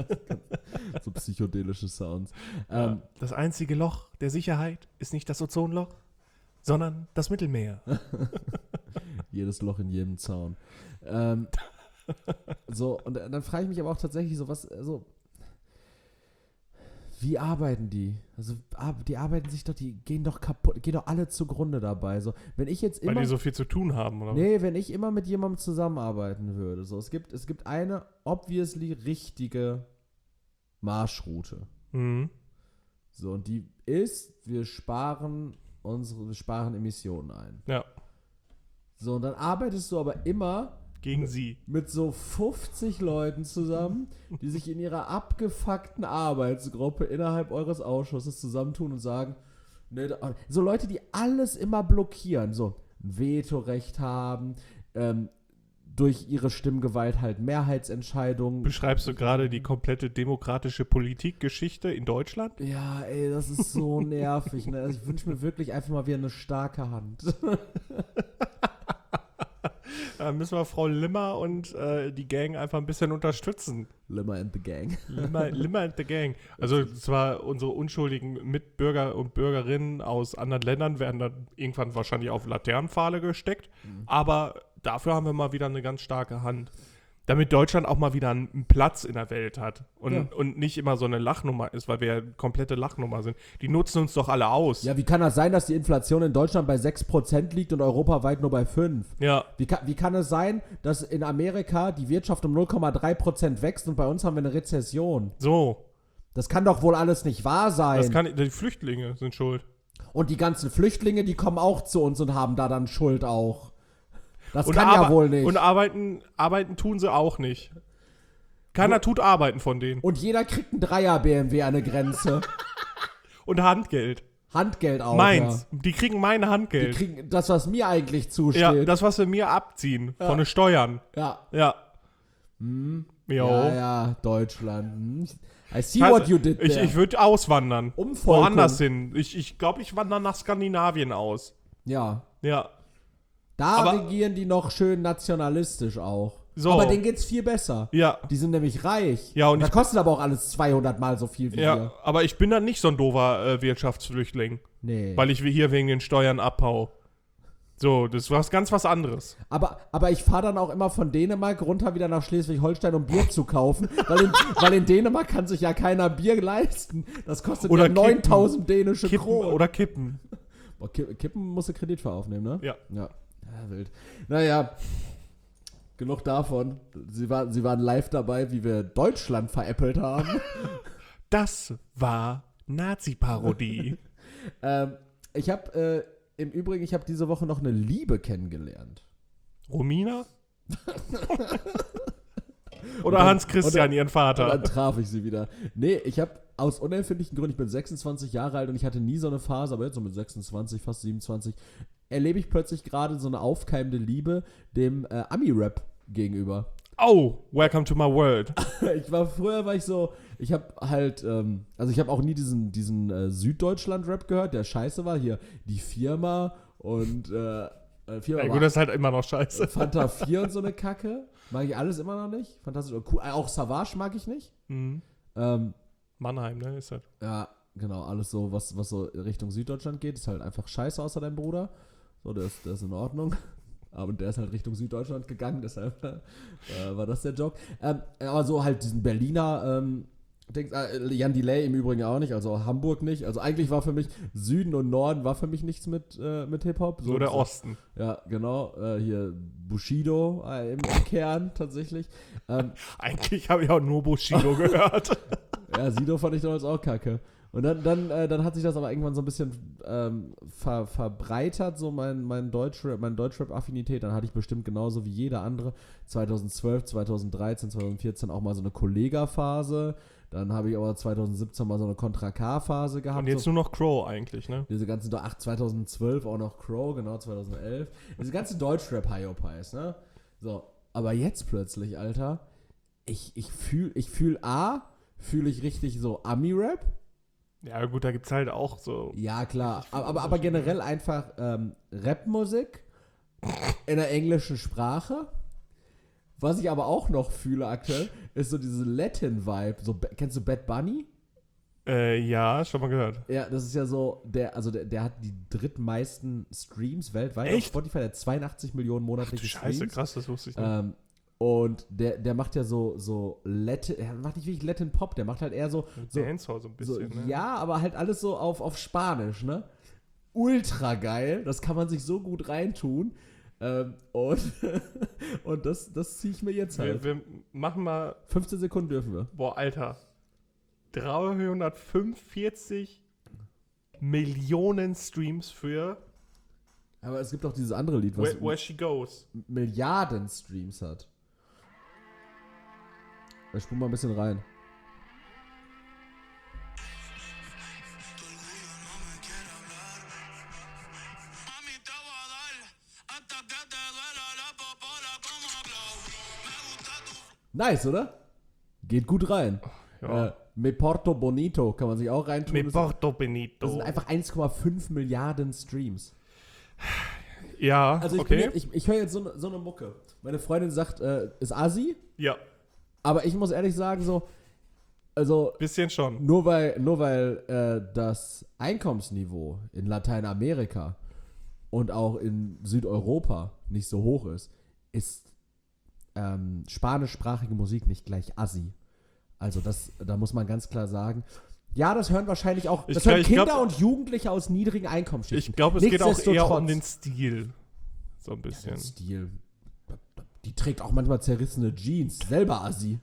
So psychedelische Sounds. Ja. Ähm, Das einzige Loch der Sicherheit ist nicht das Ozonloch, sondern das Mittelmeer. jedes Loch in jedem Zaun. Ähm, so, und dann frage ich mich aber auch tatsächlich so, was, also, wie arbeiten die? Also, ar- die arbeiten sich doch, die gehen doch kaputt, gehen doch alle zugrunde dabei. So, wenn ich jetzt Weil immer. die so viel zu tun haben, oder? Nee, wenn ich immer mit jemandem zusammenarbeiten würde. So, es gibt, es gibt eine obviously richtige Marschroute. Mhm. So, und die ist, wir sparen unsere, wir sparen Emissionen ein. Ja, So, und dann arbeitest du aber immer gegen sie. mit so fünfzig Leuten zusammen, die sich in ihrer abgefuckten Arbeitsgruppe innerhalb eures Ausschusses zusammentun und sagen, nee, da, so Leute, die alles immer blockieren, so ein Vetorecht haben, ähm, durch ihre Stimmgewalt halt Mehrheitsentscheidungen. Beschreibst du gerade die komplette demokratische Politikgeschichte in Deutschland? Ja, ey, das ist so nervig. Ne? Also ich wünsche mir wirklich einfach mal wieder eine starke Hand. Da müssen wir Frau Limmer und äh, die Gang einfach ein bisschen unterstützen. Limmer and the Gang. Limmer, Limmer and the Gang. Also zwar unsere unschuldigen Mitbürger und Bürgerinnen aus anderen Ländern werden dann irgendwann wahrscheinlich auf Laternenpfahle gesteckt, Mhm. aber dafür haben wir mal wieder eine ganz starke Hand. Damit Deutschland auch mal wieder einen Platz in der Welt hat und, Ja. und nicht immer so eine Lachnummer ist, weil wir ja komplette Lachnummer sind. Die nutzen uns doch alle aus. Ja, wie kann das sein, dass die Inflation in Deutschland bei sechs Prozent liegt und europaweit nur bei fünf? Ja. Wie kann, wie kann es sein, dass in Amerika die Wirtschaft um null Komma drei Prozent wächst und bei uns haben wir eine Rezession? So. Das kann doch wohl alles nicht wahr sein. Das kann, die Flüchtlinge sind schuld. Und die ganzen Flüchtlinge, die kommen auch zu uns und haben da dann Schuld auch. Das Und kann ja arbe- wohl nicht. Und arbeiten, arbeiten tun sie auch nicht. Keiner tut Arbeiten von denen. Und jeder kriegt einen Dreier-B M W an der Grenze. Und Handgeld. Handgeld auch. Meins. Die kriegen mein Ja. Die Handgeld. kriegen das, was mir eigentlich Ja, zusteht. das, was sie mir abziehen Ja. von den Steuern. Ja. Ja. Hm. Jo. Ja, ja, Deutschland. Hm. I see Scheiße, what you did Ich, there. ich würde auswandern. Umvolkung. Woanders hin. Ich, ich glaube, ich wandere nach Skandinavien aus. Ja. Ja. Da Aber- regieren die noch schön nationalistisch auch. So. Aber denen geht's viel besser. Ja. Die sind nämlich reich. Ja, und da ich- kostet aber auch alles zweihundert Mal so viel wie Ja, wir. aber ich bin dann nicht so ein doofer äh, Wirtschaftsflüchtling, Nee. weil ich hier wegen den Steuern abhau. So, das war ganz was anderes. Aber, aber ich fahre dann auch immer von Dänemark runter wieder nach Schleswig-Holstein, um Bier zu kaufen. Weil in, weil in Dänemark kann sich ja keiner Bier leisten. Das kostet Oder ja neuntausend dänische Kippen Kronen. oder Kippen. Boah, Ki- Kippen musst du Kredit für aufnehmen, ne? Ja. Ja. Ja, wild. Naja. genug davon. Sie, war, sie waren live dabei, wie wir Deutschland veräppelt haben. Das war Nazi-Parodie. ähm, ich habe äh, im Übrigen, ich habe diese Woche noch eine Liebe kennengelernt. Romina? Oder dann, Hans Christian, dann, ihren Vater? Und dann traf ich sie wieder. Nee, ich habe aus unerfindlichen Gründen, ich bin sechsundzwanzig Jahre alt und ich hatte nie so eine Phase, aber jetzt so mit sechsundzwanzig, fast siebenundzwanzig, erlebe ich plötzlich gerade so eine aufkeimende Liebe dem äh, Ami-Rap gegenüber. Oh, welcome to my world. Ich war, früher war ich so, ich habe halt, ähm, also ich habe auch nie diesen, diesen äh, Süddeutschland-Rap gehört, der scheiße war. Hier die Firma und äh, Firma ja, gut, das ist halt immer noch scheiße. Fanta vier und so eine Kacke. Mag ich alles immer noch nicht. Fantastisch. Cool. Auch Savage mag ich nicht. Mhm. Ähm, Mannheim, ne, ist das. Ja, genau, alles so, was, was so Richtung Süddeutschland geht, ist halt einfach scheiße, außer deinem Bruder. So, der ist, der ist in Ordnung. Aber der ist halt Richtung Süddeutschland gegangen, deshalb äh, war das der Joke. Ähm, aber so halt diesen Berliner, ähm, Dings, äh, Jan Delay im Übrigen auch nicht, also Hamburg nicht. Also eigentlich war für mich Süden und Norden war für mich nichts mit, äh, mit Hip-Hop. So, so der so, Osten. Ja, genau. Äh, hier Bushido äh, im, im Kern tatsächlich. Ähm, eigentlich habe ich auch nur Bushido gehört. Ja, Sido fand ich damals auch kacke. Und dann, dann, äh, dann hat sich das aber irgendwann so ein bisschen ähm, ver, verbreitert, so mein, mein Deutschrap, meine Deutschrap-Affinität. Dann hatte ich bestimmt genauso wie jeder andere zweitausendzwölf, zweitausenddreizehn, zweitausendvierzehn auch mal so eine Kollega-Phase. Dann habe ich aber zweitausendsiebzehn mal so eine Contra-K-Phase gehabt. Und jetzt so, nur noch Crow eigentlich, ne? Diese ganzen, ach, zweitausendzwölf auch noch Crow, genau, zweitausendelf. Diese ganze Deutschrap-Hyopies, ne? So, aber jetzt plötzlich, Alter, ich, ich fühle, ich fühl A, fühle ich richtig so Ami-Rap. Ja, gut, da gibt's halt auch so. Ja, klar. Aber, aber, aber generell einfach ähm, Rapmusik in der englischen Sprache. Was ich aber auch noch fühle aktuell, ist so diese Latin-Vibe. So, kennst du Bad Bunny? Äh, ja, schon mal gehört. Ja, das ist ja so, der, also der, der hat die drittmeisten Streams weltweit. Echt? Auf Spotify, der hat zweiundachtzig Millionen monatliche Ach, Scheiße, Streams. krass, das wusste ich nicht. Ähm, Und der, der macht ja so, so Latin, er macht nicht wirklich Latin Pop, der macht halt eher so, so Dancehall so ein bisschen, so, ne? Ja, aber halt alles so auf, auf Spanisch, ne? Ultra geil, das kann man sich so gut reintun. Ähm, und und das, das ziehe ich mir jetzt halt. Wir, wir machen mal. fünfzehn Sekunden dürfen wir. Boah, Alter. dreihundertfünfundvierzig Millionen Streams für Aber es gibt auch dieses andere Lied, was Where, Where She Goes. Milliarden Streams hat. Da springen wir mal ein bisschen rein. Nice, oder? Geht gut rein. Ja. Äh, Me Porto Bonito kann man sich auch reintun. Me Porto Bonito. Das sind einfach eins Komma fünf Milliarden Streams. Ja, Also ich, okay. bin jetzt, ich, ich höre jetzt so eine so ne Mucke. Meine Freundin sagt, äh, ist Assi. Ja. Aber ich muss ehrlich sagen, so, also bisschen schon. Nur weil, nur weil äh, das Einkommensniveau in Lateinamerika und auch in Südeuropa nicht so hoch ist, ist ähm, spanischsprachige Musik nicht gleich Assi. Also das, da muss man ganz klar sagen, ja, das hören wahrscheinlich auch, das ich hören glaub, Kinder glaub, und Jugendliche aus niedrigen Einkommensschichten. Ich glaube, es geht auch eher um den Stil. So ein bisschen. Ja, den Stil. Die trägt auch manchmal zerrissene Jeans. Selber Assi.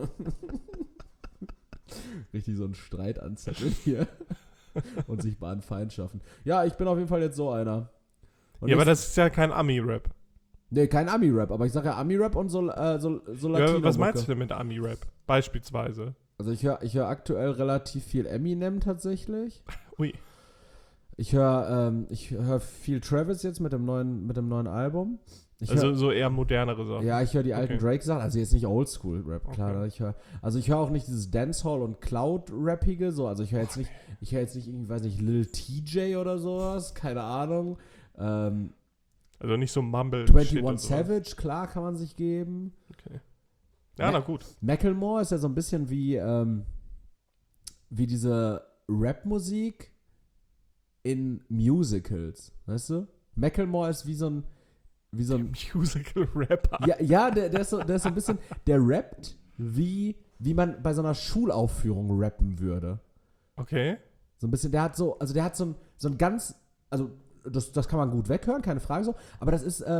Richtig so ein Streit anzetteln hier. Und sich Bahnfeindschaffen. Ja, ich bin auf jeden Fall jetzt so einer. Und ja, aber das ist ja kein Ami-Rap. Nee, kein Ami-Rap. Aber ich sage ja Ami-Rap und so, äh, so, so Latino. Ja, was meinst du denn mit Ami-Rap? Beispielsweise. Also ich höre ich hör aktuell relativ viel Eminem tatsächlich. Ui. Ich höre ähm, ich hör viel Travis jetzt mit dem neuen, mit dem neuen Album. Ich also hör, so eher modernere Sachen. Ja, ich höre die alten okay. Drake-Sachen, also jetzt nicht Oldschool-Rap, klar. Okay. Ich hör, also ich höre auch nicht dieses Dancehall- und Cloud-Rappige, so, also ich höre jetzt nicht, ich höre jetzt nicht irgendwie, weiß nicht, Lil T J oder sowas, keine Ahnung. Ähm, also nicht so Mumble. einundzwanzig Savage, klar, kann man sich geben. Okay. Ja, Ma- na gut. Macklemore ist ja so ein bisschen wie, ähm, wie diese Rap-Musik in Musicals, weißt du? Macklemore ist wie so ein wie so ein Musical-Rapper. Ja, ja der, der, ist so, der ist so ein bisschen, der rappt, wie, wie man bei so einer Schulaufführung rappen würde. Okay. So ein bisschen, der hat so, also der hat so ein, so ein ganz, also das, das kann man gut weghören, keine Frage so, aber das ist, ähm,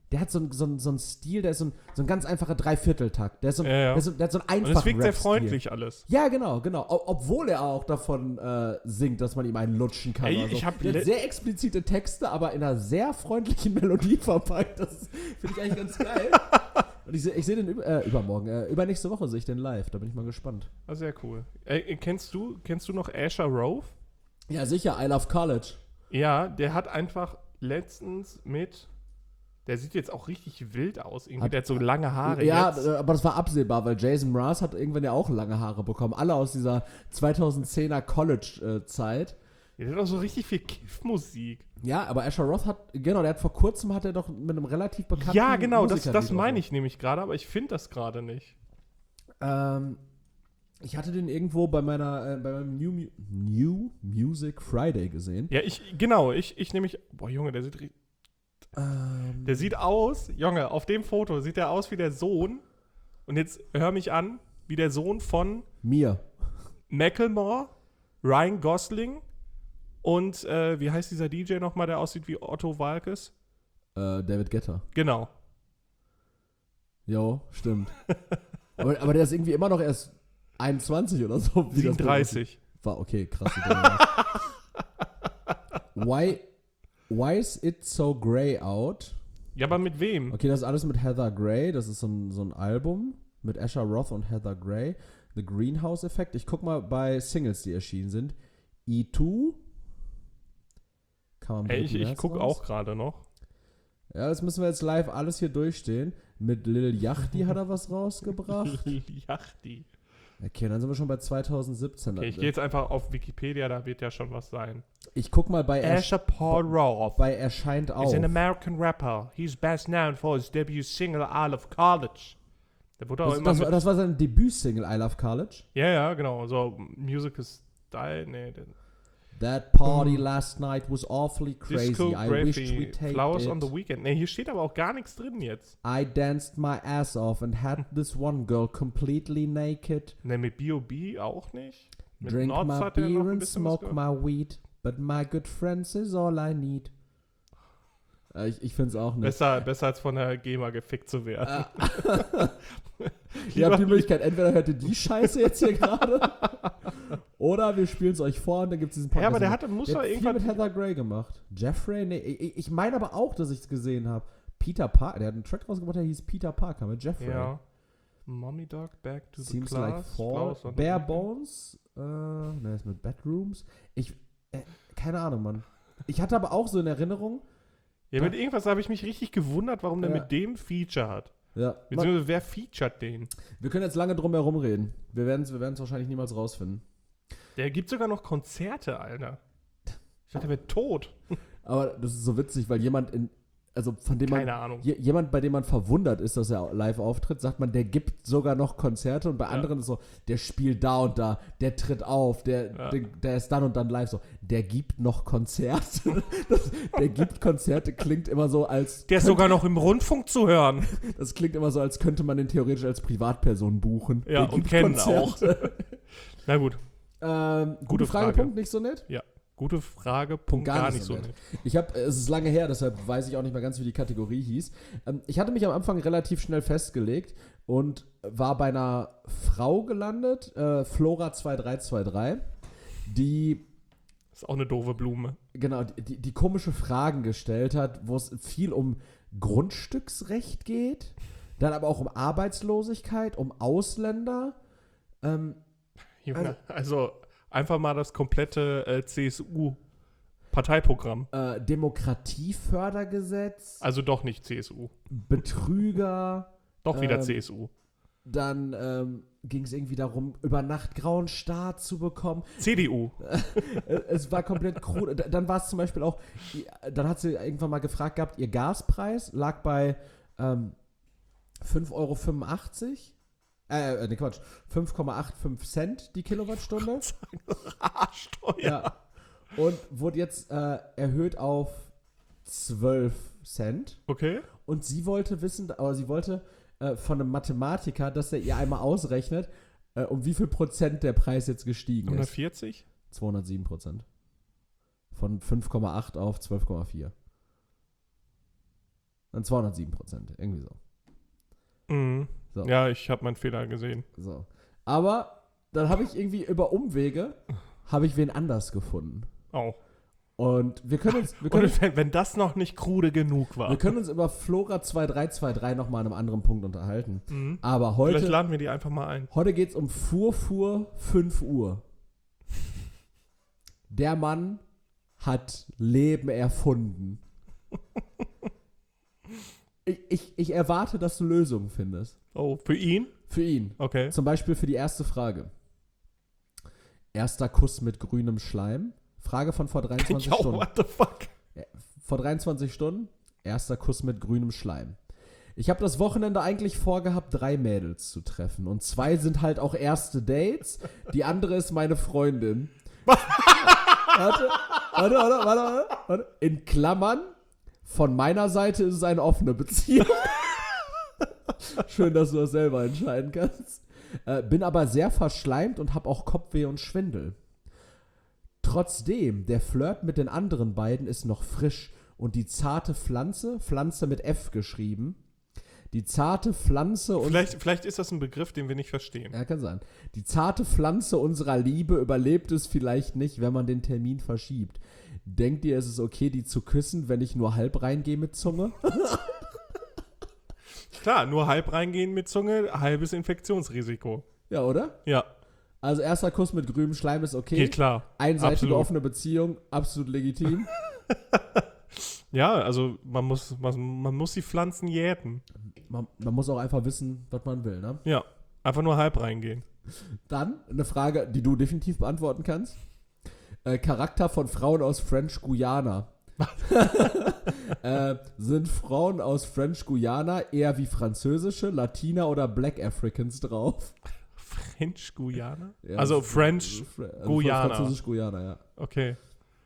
der hat so einen so so ein Stil, der ist so ein, so ein ganz einfacher Dreivierteltakt. Der, ist so ein, Ja, ja. der, ist so, der hat so einen einfachen Und es wirkt sehr Rap-Stil. freundlich alles. Ja, genau, genau. O- obwohl er auch davon äh, singt, dass man ihm einen lutschen kann. Ey, oder so. ich hab Der le- hat sehr explizite Texte, aber in einer sehr freundlichen Melodie verpackt. Das finde ich eigentlich ganz geil. Und ich sehe ich seh den über, äh, übermorgen, äh, übernächste Woche sehe ich den live. Da bin ich mal gespannt. Ah, sehr cool. Äh, kennst du, kennst du noch Asher Rove? Ja, sicher, I Love College. Ja, der hat einfach letztens mit. Der sieht jetzt auch richtig wild aus. Irgendwie. Hat- Der hat so lange Haare Ja, jetzt. äh, aber das war absehbar, weil Jason Mraz hat irgendwann ja auch lange Haare bekommen. Alle aus dieser zweitausendzehner College-Zeit. Der hat auch so richtig viel Kiffmusik. Ja, aber Asher Roth hat, genau, der hat vor kurzem hat er doch mit einem relativ bekannten Ja, genau, das, Musiker das Lied meine drauf. ich nämlich gerade, aber ich finde das gerade nicht. Ähm, ich hatte den irgendwo bei meiner, äh, bei meinem New, Mu- New Music Friday gesehen. Ja, ich, genau, ich, ich nehme mich. Boah, Junge, der sieht, ri- Ähm, der sieht aus, Junge, auf dem Foto sieht er aus wie der Sohn. Und jetzt hör mich an, wie der Sohn von mir. Macklemore, Ryan Gosling und, äh, wie heißt dieser D J nochmal, der aussieht wie Otto Walkes? Äh, David Guetta. Genau. Jo, stimmt. aber, aber der ist irgendwie immer noch erst einundzwanzig oder so. wie das siebenunddreißig. War okay, krass. why, why is it so grey out? Ja, aber mit wem? Okay, das ist alles mit Heather Gray. Das ist so ein, so ein Album mit Asher Roth und Heather Gray. The Greenhouse Effect. Ich guck mal bei Singles, die erschienen sind. E zwei. Kam am Ey, ich, dritten ich März gucke raus. auch gerade noch. Ja, das müssen wir jetzt live alles hier durchstehen. Mit Lil Yachty hat er was rausgebracht. Yachty. Okay, dann sind wir schon bei zweitausendsiebzehn. Okay, ich gehe jetzt einfach auf Wikipedia, da wird ja schon was sein. Ich guck mal bei, Ersch Asher Paul Roth bei Erscheint is auf. an American rapper. He's best known for his debut single Isle of College. Der wurde auch Das, immer das, war- mit, das war sein Debütsingle, I Love College. Ja, ja, genau. So Musical Style, nee. den- That party last night was awfully crazy. Disco I wished we Graffiti, taped Flowers it. on the Weekend. Nee, hier steht aber auch gar nichts drin jetzt. I danced my ass off and had this one girl completely naked. Ne, mit B O B auch nicht. Mit Drink Notz my hat er noch beer ein and bisschen was smoke gehört. my weed. But my good friends is all I need. Äh, Ich, ich find's auch nicht. Besser, besser als von der GEMA gefickt zu werden. Ihr habt die Möglichkeit, entweder hört ihr die Scheiße jetzt hier gerade oder wir spielen es euch vor und dann gibt es diesen Ja, aber der Podcast. hatte, muss Der doch hat viel irgendwann. mit Heather Gray gemacht. Jeffrey? Nee, ich, ich meine aber auch, dass ich es gesehen habe. Peter Parker, der hat einen Track rausgebracht, der hieß Peter Parker mit Jeffrey. Ja. Mommy Dog, Back to Seems the like Class. four. Flowers on the Bare Weekend. Bones? Äh, ne, ist mit Bedrooms. Ich, äh, keine Ahnung, Mann. Ich hatte aber auch so in Erinnerung, Ja, mit irgendwas habe ich mich richtig gewundert, warum der Ja. mit dem Feature hat. ja, man, Beziehungsweise wer featured den? wir können jetzt lange drum herum reden. Wir werden es wir werden's wahrscheinlich niemals rausfinden. Der gibt sogar noch Konzerte, Alter. Ich dachte, der wäre tot. Aber das ist so witzig, weil jemand in, also von dem man, Keine Ahnung. je, jemand, bei dem man verwundert ist, dass er live auftritt, sagt man, der gibt sogar noch Konzerte und bei Ja. anderen ist so, der spielt da und da, der tritt auf, der, Ja. der, der ist dann und dann live so, der gibt noch Konzerte. Das, der gibt Konzerte, klingt immer so als, Der ist sogar noch im Rundfunk zu hören. das klingt immer so, als könnte man den theoretisch als Privatperson buchen. Ja, Der und gibt kennen Konzerte. Na gut. Ähm, gute, Gute Frage, Frage. Punkt, nicht so nett? Ja. Gute Frage. Punkt. Gar, nicht so nett. Ich habe, es ist lange her, deshalb weiß ich auch nicht mehr ganz, wie die Kategorie hieß. Ähm, ich hatte mich am Anfang relativ schnell festgelegt und war bei einer Frau gelandet, äh, Flora zwei drei zwei drei, die, Ist auch eine doofe Blume. genau, die, die komische Fragen gestellt hat, wo es viel um Grundstücksrecht geht, dann aber auch um Arbeitslosigkeit, um Ausländer. Ähm, Junge, also, einfach mal das komplette äh, C S U-Parteiprogramm. äh, Demokratiefördergesetz, Also doch nicht C S U. Betrüger. Doch wieder Ähm, C S U. Dann ähm, ging es irgendwie darum, über Nacht grauen Star zu bekommen. C D U. Äh, es war komplett krude. D- Dann war es zum Beispiel auch, dann hat sie irgendwann mal gefragt gehabt, ihr Gaspreis lag bei ähm, fünf Euro fünfundachtzig. Äh, äh, ne Quatsch, fünf Komma fünfundachtzig Cent die Kilowattstunde. Arschsteuer. Ja. Und wurde jetzt äh, erhöht auf zwölf Cent. Okay. Und sie wollte wissen, aber sie wollte äh, von einem Mathematiker, dass er ihr einmal ausrechnet, äh, um wie viel Prozent der Preis jetzt gestiegen ist. hundertvierzig? zweihundertsieben Prozent. Von fünf Komma acht auf zwölf Komma vier. Dann zweihundertsieben Prozent, irgendwie so. Mhm. So. Ja, ich habe meinen Fehler gesehen. So. Aber dann habe ich irgendwie über Umwege, habe ich wen anders gefunden. Oh. Und wir können uns, wir können, Und wenn, wenn das noch nicht krude genug war. wir können uns über Flora zwei drei zwei drei nochmal an einem anderen Punkt unterhalten. Mhm. Aber Vielleicht heute, laden wir die einfach mal ein. heute geht es um Furfur fünf Uhr. Der Mann hat Leben erfunden. Ich, ich, ich erwarte, dass du Lösungen findest. Oh, für ihn? Für ihn. Okay. Zum Beispiel für die erste Frage. Erster Kuss mit grünem Schleim. Frage von vor dreiundzwanzig Yo, Stunden. what the fuck? Vor dreiundzwanzig Stunden. Erster Kuss mit grünem Schleim. Ich habe das Wochenende eigentlich vorgehabt, drei Mädels zu treffen. Und zwei sind halt auch erste Dates. Die andere ist meine Freundin. warte, warte, warte, warte, warte, warte. In Klammern, von meiner Seite ist es eine offene Beziehung. Schön, dass du das selber entscheiden kannst. Äh, bin aber sehr verschleimt und habe auch Kopfweh und Schwindel. Trotzdem, der Flirt mit den anderen beiden ist noch frisch und die zarte Pflanze, Pflanze mit F geschrieben, die zarte Pflanze und... Vielleicht, vielleicht ist das ein Begriff, den wir nicht verstehen. Ja, kann sein. Die zarte Pflanze unserer Liebe überlebt es vielleicht nicht, wenn man den Termin verschiebt. Denkt ihr, es ist okay, die zu küssen, wenn ich nur halb reingehe mit Zunge? Klar, nur halb reingehen mit Zunge, halbes Infektionsrisiko. Ja, oder? Ja, Also erster Kuss mit grünem Schleim ist okay. geht klar. Einseitige Absolut. offene Beziehung, absolut legitim. Ja, also man muss, man, man muss die Pflanzen jäten. Man, man muss auch einfach wissen, was man will, ne? Ja, einfach nur halb reingehen. Dann eine Frage, die du definitiv beantworten kannst. Äh, Charakter von Frauen aus French Guiana. äh, sind Frauen aus French Guiana eher wie französische, Latina oder Black Africans drauf? French Guiana? Ja, also das ist- French Fr- also Guiana. Französisch Guiana, ja. Okay.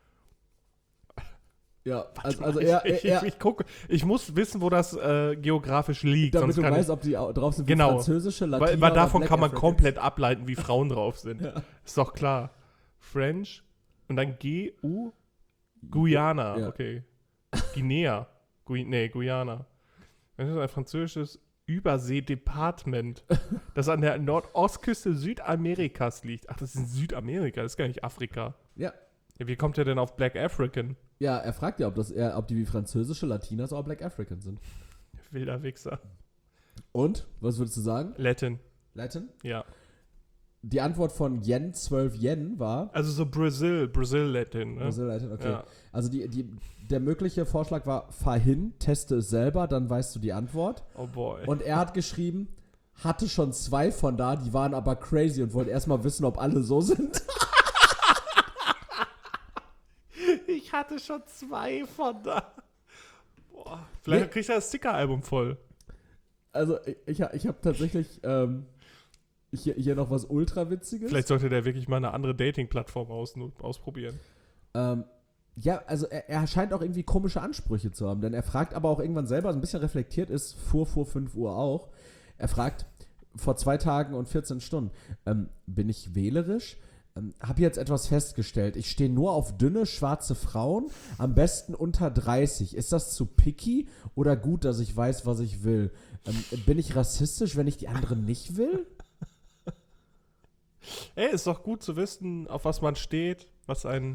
Ja, also, also ich, eher, ich, eher, ich, ich, guck, ich muss wissen, wo das äh, geografisch liegt. damit Sonst du kann weißt, ich, ob die au- drauf sind wie Genau. französische, Latina weil, weil oder davon Black kann man Africans. komplett ableiten, wie Frauen drauf sind. Ja. Ist doch klar. French und dann G U Guyana. Ja. Okay. Guinea. Gui, nee, Guyana. Das ist ein französisches Überseedepartement, das an der Nordostküste Südamerikas liegt. Ach, das ist in Südamerika, das ist gar nicht Afrika. Ja. Ja, wie kommt er denn auf Black African? Ja, er fragt ja, ob, das eher, ob die wie französische, Latinas oder Black Africans sind. Wilder Wichser. Und? Was würdest du sagen? Latin, Latin? ja. Die Antwort von Yen, zwölf Yen war... Also so Brazil, Brazil Latin. Ne? Brazil, Latin, okay. Ja. Also die, die, der mögliche Vorschlag war, fahr hin, teste es selber, dann weißt du die Antwort. Oh boy. Und er hat geschrieben, hatte schon zwei von da, die waren aber crazy und wollte erstmal wissen, ob alle so sind. Ich hatte schon zwei von da. Boah. Vielleicht Nee. kriegt er das Sticker-Album voll. Also ich, ich, ich habe tatsächlich ähm, hier, hier noch was Ultra-Witziges. Vielleicht sollte der wirklich mal eine andere Dating-Plattform aus, ausprobieren. Ähm, ja, also er, er scheint auch irgendwie komische Ansprüche zu haben, denn er fragt aber auch irgendwann selber, so ein bisschen reflektiert ist, vor, vor fünf Uhr auch, er fragt, vor zwei Tagen und vierzehn Stunden, ähm, bin ich wählerisch? Ähm, habe jetzt etwas festgestellt, ich stehe nur auf dünne, schwarze Frauen, am besten unter dreißig. Ist das zu picky oder gut, dass ich weiß, was ich will? Ähm, bin ich rassistisch, wenn ich die anderen nicht will? Ey, ist doch gut zu wissen, auf was man steht, was ein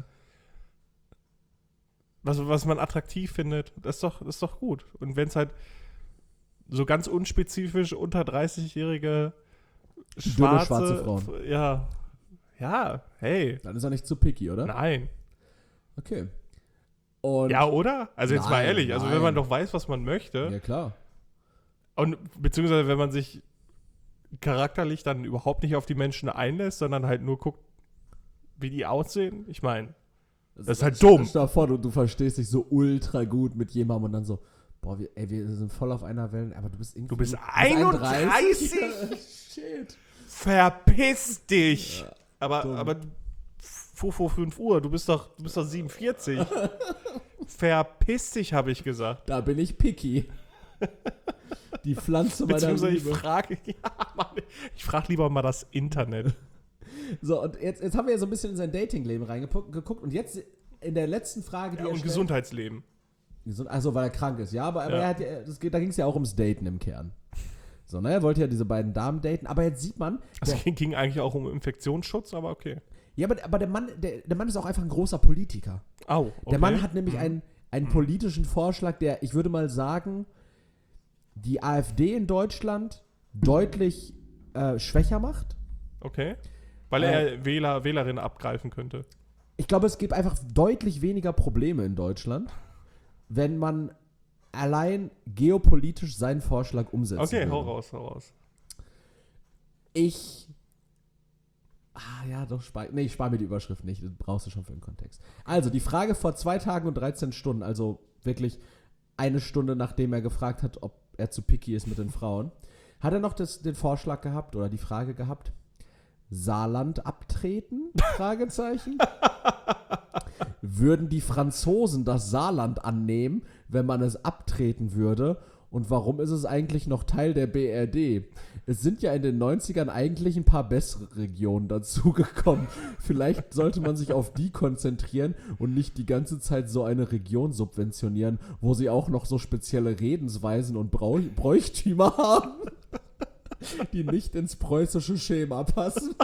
was, was man attraktiv findet. Das ist doch, das ist doch gut. Und wenn es halt so ganz unspezifisch unter dreißig-jährige schwarze, schwarze Frauen. Ja. Ja, hey. Dann ist er nicht zu picky, oder? Nein. Okay. Und Ja, oder? Also jetzt mal Nein, ehrlich, also wenn nein. man doch weiß, was man möchte, ja, klar. und beziehungsweise wenn man sich charakterlich dann überhaupt nicht auf die Menschen einlässt, sondern halt nur guckt, wie die aussehen. Ich meine, das ist halt dumm. Stell dir vor, du, du verstehst dich so ultra gut mit jemandem und dann so, boah, wir, ey, wir sind voll auf einer Welle, aber du bist irgendwie... Du bist du bist einunddreißig? Shit. Verpiss dich! Ja, aber, dumm. aber vor, vor fünf Uhr, du bist doch, du bist doch siebenundvierzig. Verpiss dich, habe ich gesagt. Da bin ich picky. Die Pflanze meiner Beziehungsweise ich Liebe. frage, ja, Mann, ich frage lieber mal das Internet. So, und jetzt, jetzt haben wir ja so ein bisschen in sein Datingleben reingeguckt und jetzt in der letzten Frage, die Ja, er und stellt, Gesundheitsleben. Gesund, also weil er krank ist, ja, aber, aber Ja. er hat ja, das geht, da ging es ja auch ums Daten im Kern. So, ne, er wollte ja diese beiden Damen daten, aber jetzt sieht man, Also der, ging eigentlich auch um Infektionsschutz, aber okay. ja, aber, aber der Mann, der, der Mann ist auch einfach ein großer Politiker. Au, okay. Der Mann hat nämlich Mhm. einen, einen politischen Vorschlag, der, ich würde mal sagen, die AfD in Deutschland deutlich äh, schwächer macht. Okay. Weil Äh, er Wähler, Wählerinnen abgreifen könnte. Ich glaube, es gibt einfach deutlich weniger Probleme in Deutschland, wenn man allein geopolitisch seinen Vorschlag umsetzen Okay, würde. hau raus, hau raus. Ich. Ah, ja, doch, spar, nee, ich spare mir die Überschrift nicht. Das brauchst du schon für den Kontext. Also, die Frage vor zwei Tagen und dreizehn Stunden, also wirklich eine Stunde, nachdem er gefragt hat, ob er zu picky ist mit den Frauen, hat er noch das, den Vorschlag gehabt oder die Frage gehabt: Saarland abtreten? Fragezeichen. Würden die Franzosen das Saarland annehmen, wenn man es abtreten würde? Und warum ist es eigentlich noch Teil der B R D? Es sind ja in den neunzigern eigentlich ein paar bessere Regionen dazugekommen. Vielleicht sollte man sich auf die konzentrieren und nicht die ganze Zeit so eine Region subventionieren, wo sie auch noch so spezielle Redensweisen und Brauch Bräuchtümer haben, die nicht ins preußische Schema passen.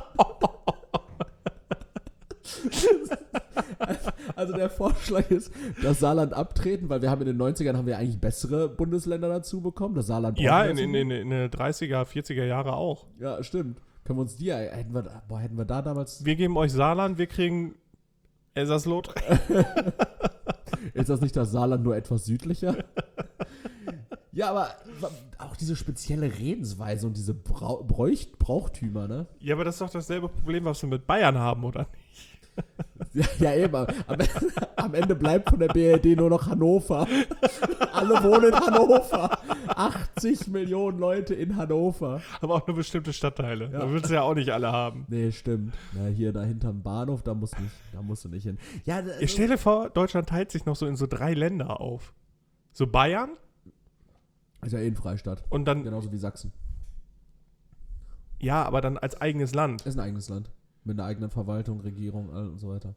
Also der Vorschlag ist, das Saarland abtreten, weil wir haben in den neunzigern haben wir eigentlich bessere Bundesländer dazu bekommen. Das Saarland Ja, brauchen wir in, jetzt in, nicht. in, in den dreißiger, vierziger Jahre auch. Ja, stimmt. Können wir uns die, hätten wir, boah, hätten wir da damals, Wir geben euch Saarland, wir kriegen Elsass-Lothringen. ist das nicht das Saarland nur etwas südlicher? Ja, aber auch diese spezielle Redensweise und diese Brau Bräucht Brauchtümer, ne? Ja, aber das ist doch dasselbe Problem, was wir mit Bayern haben, oder nicht? Ja, ja eben. Am, am Ende bleibt von der B R D nur noch Hannover. Alle wohnen in Hannover. achtzig Millionen Leute in Hannover. Aber auch nur bestimmte Stadtteile. Ja. Da willst du ja auch nicht alle haben. Nee, stimmt. Na, hier da hinterm Bahnhof, da musst, nicht, da musst du nicht hin. Ja, Ich stell dir vor, Deutschland teilt sich noch so in so drei Länder auf. So Bayern ist ja eh ein Freistaat. und dann, Genauso wie Sachsen. ja, aber dann als eigenes Land. Ist ein eigenes Land. Mit einer eigenen Verwaltung, Regierung all und so weiter.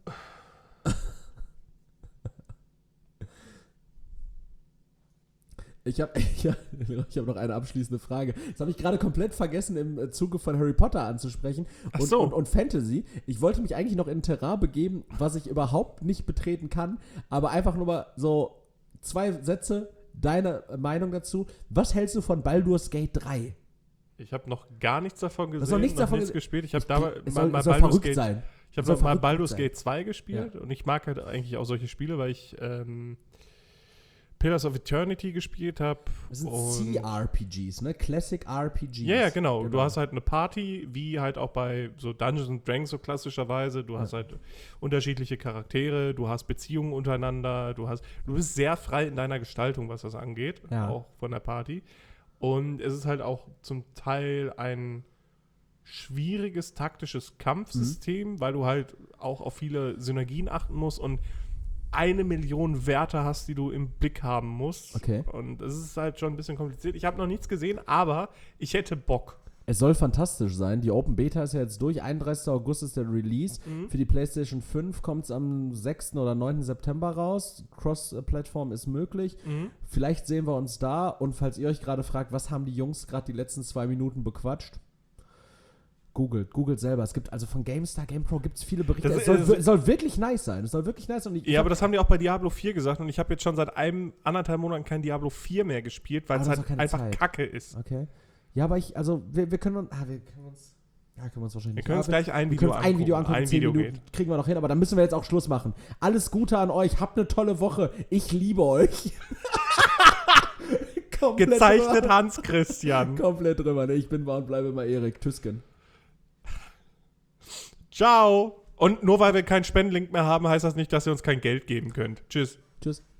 Ich habe ich hab, ich hab noch eine abschließende Frage. Das habe ich gerade komplett vergessen, im Zuge von Harry Potter anzusprechen. Ach Und, so. und, und Fantasy. Ich wollte mich eigentlich noch in ein Terrain begeben, was ich überhaupt nicht betreten kann, aber einfach nur mal so zwei Sätze, deine Meinung dazu. Was hältst du von Baldur's Gate drei? Ich habe noch gar nichts davon gesehen, Das soll nichts noch davon nichts ge- gespielt. Ich habe da mal, Es mal, soll, mal es soll Baldur's verrückt Gate, sein. ich habe soll mal verrückt Baldur's sein. Gate zwei gespielt und ich mag halt eigentlich auch solche Spiele, weil ich ähm, Pillars of Eternity gespielt habe. Das sind C R P Gs, ne? Classic R P Gs. Ja, ja, genau. Du hast halt eine Party, wie halt auch bei so Dungeons and Dragons so klassischerweise. Du hast halt unterschiedliche Charaktere, du hast Beziehungen untereinander, du hast, du bist sehr frei in deiner Gestaltung, was das angeht, Ja. auch von der Party. Und es ist halt auch zum Teil ein schwieriges taktisches Kampfsystem, Mhm. weil du halt auch auf viele Synergien achten musst und eine Million Werte hast, die du im Blick haben musst. Okay. Und es ist halt schon ein bisschen kompliziert. Ich habe noch nichts gesehen, aber ich hätte Bock. Es soll fantastisch sein. Die Open Beta ist ja jetzt durch. einunddreißigster August ist der Release. Mhm. Für die PlayStation fünf kommt es am sechsten oder neunten September raus. Cross-Plattform ist möglich. Mhm. Vielleicht sehen wir uns da. Und falls ihr euch gerade fragt, was haben die Jungs gerade die letzten zwei Minuten bequatscht? Googelt, googelt selber. Es gibt also von GameStar, GamePro gibt es viele Berichte. Das Es soll, ist- wir- soll wirklich nice sein. Es soll wirklich nice sein. Und ich, Ja, aber das haben die auch bei Diablo vier gesagt und ich habe jetzt schon seit einem, anderthalb Monaten kein Diablo vier mehr gespielt, weil Aber es du hast halt auch keine einfach Zeit. Kacke ist. Okay. Ja, aber ich, also, wir, wir können uns, ah, wir können uns, ja, können wir uns wahrscheinlich Wir nicht. können uns Aber gleich ein wir Video können uns ein Video angucken, Ein zehn Video Minuten geht. kriegen wir noch hin, aber dann müssen wir jetzt auch Schluss machen. Alles Gute an euch, habt eine tolle Woche. Ich liebe euch. Komplett Gezeichnet drüber. Hans Christian. Komplett drüber, ne? Ich bin wahr und bleibe immer Erik Tüsken. Ciao. Und nur weil wir keinen Spendenlink mehr haben, heißt das nicht, dass ihr uns kein Geld geben könnt. Tschüss. Tschüss.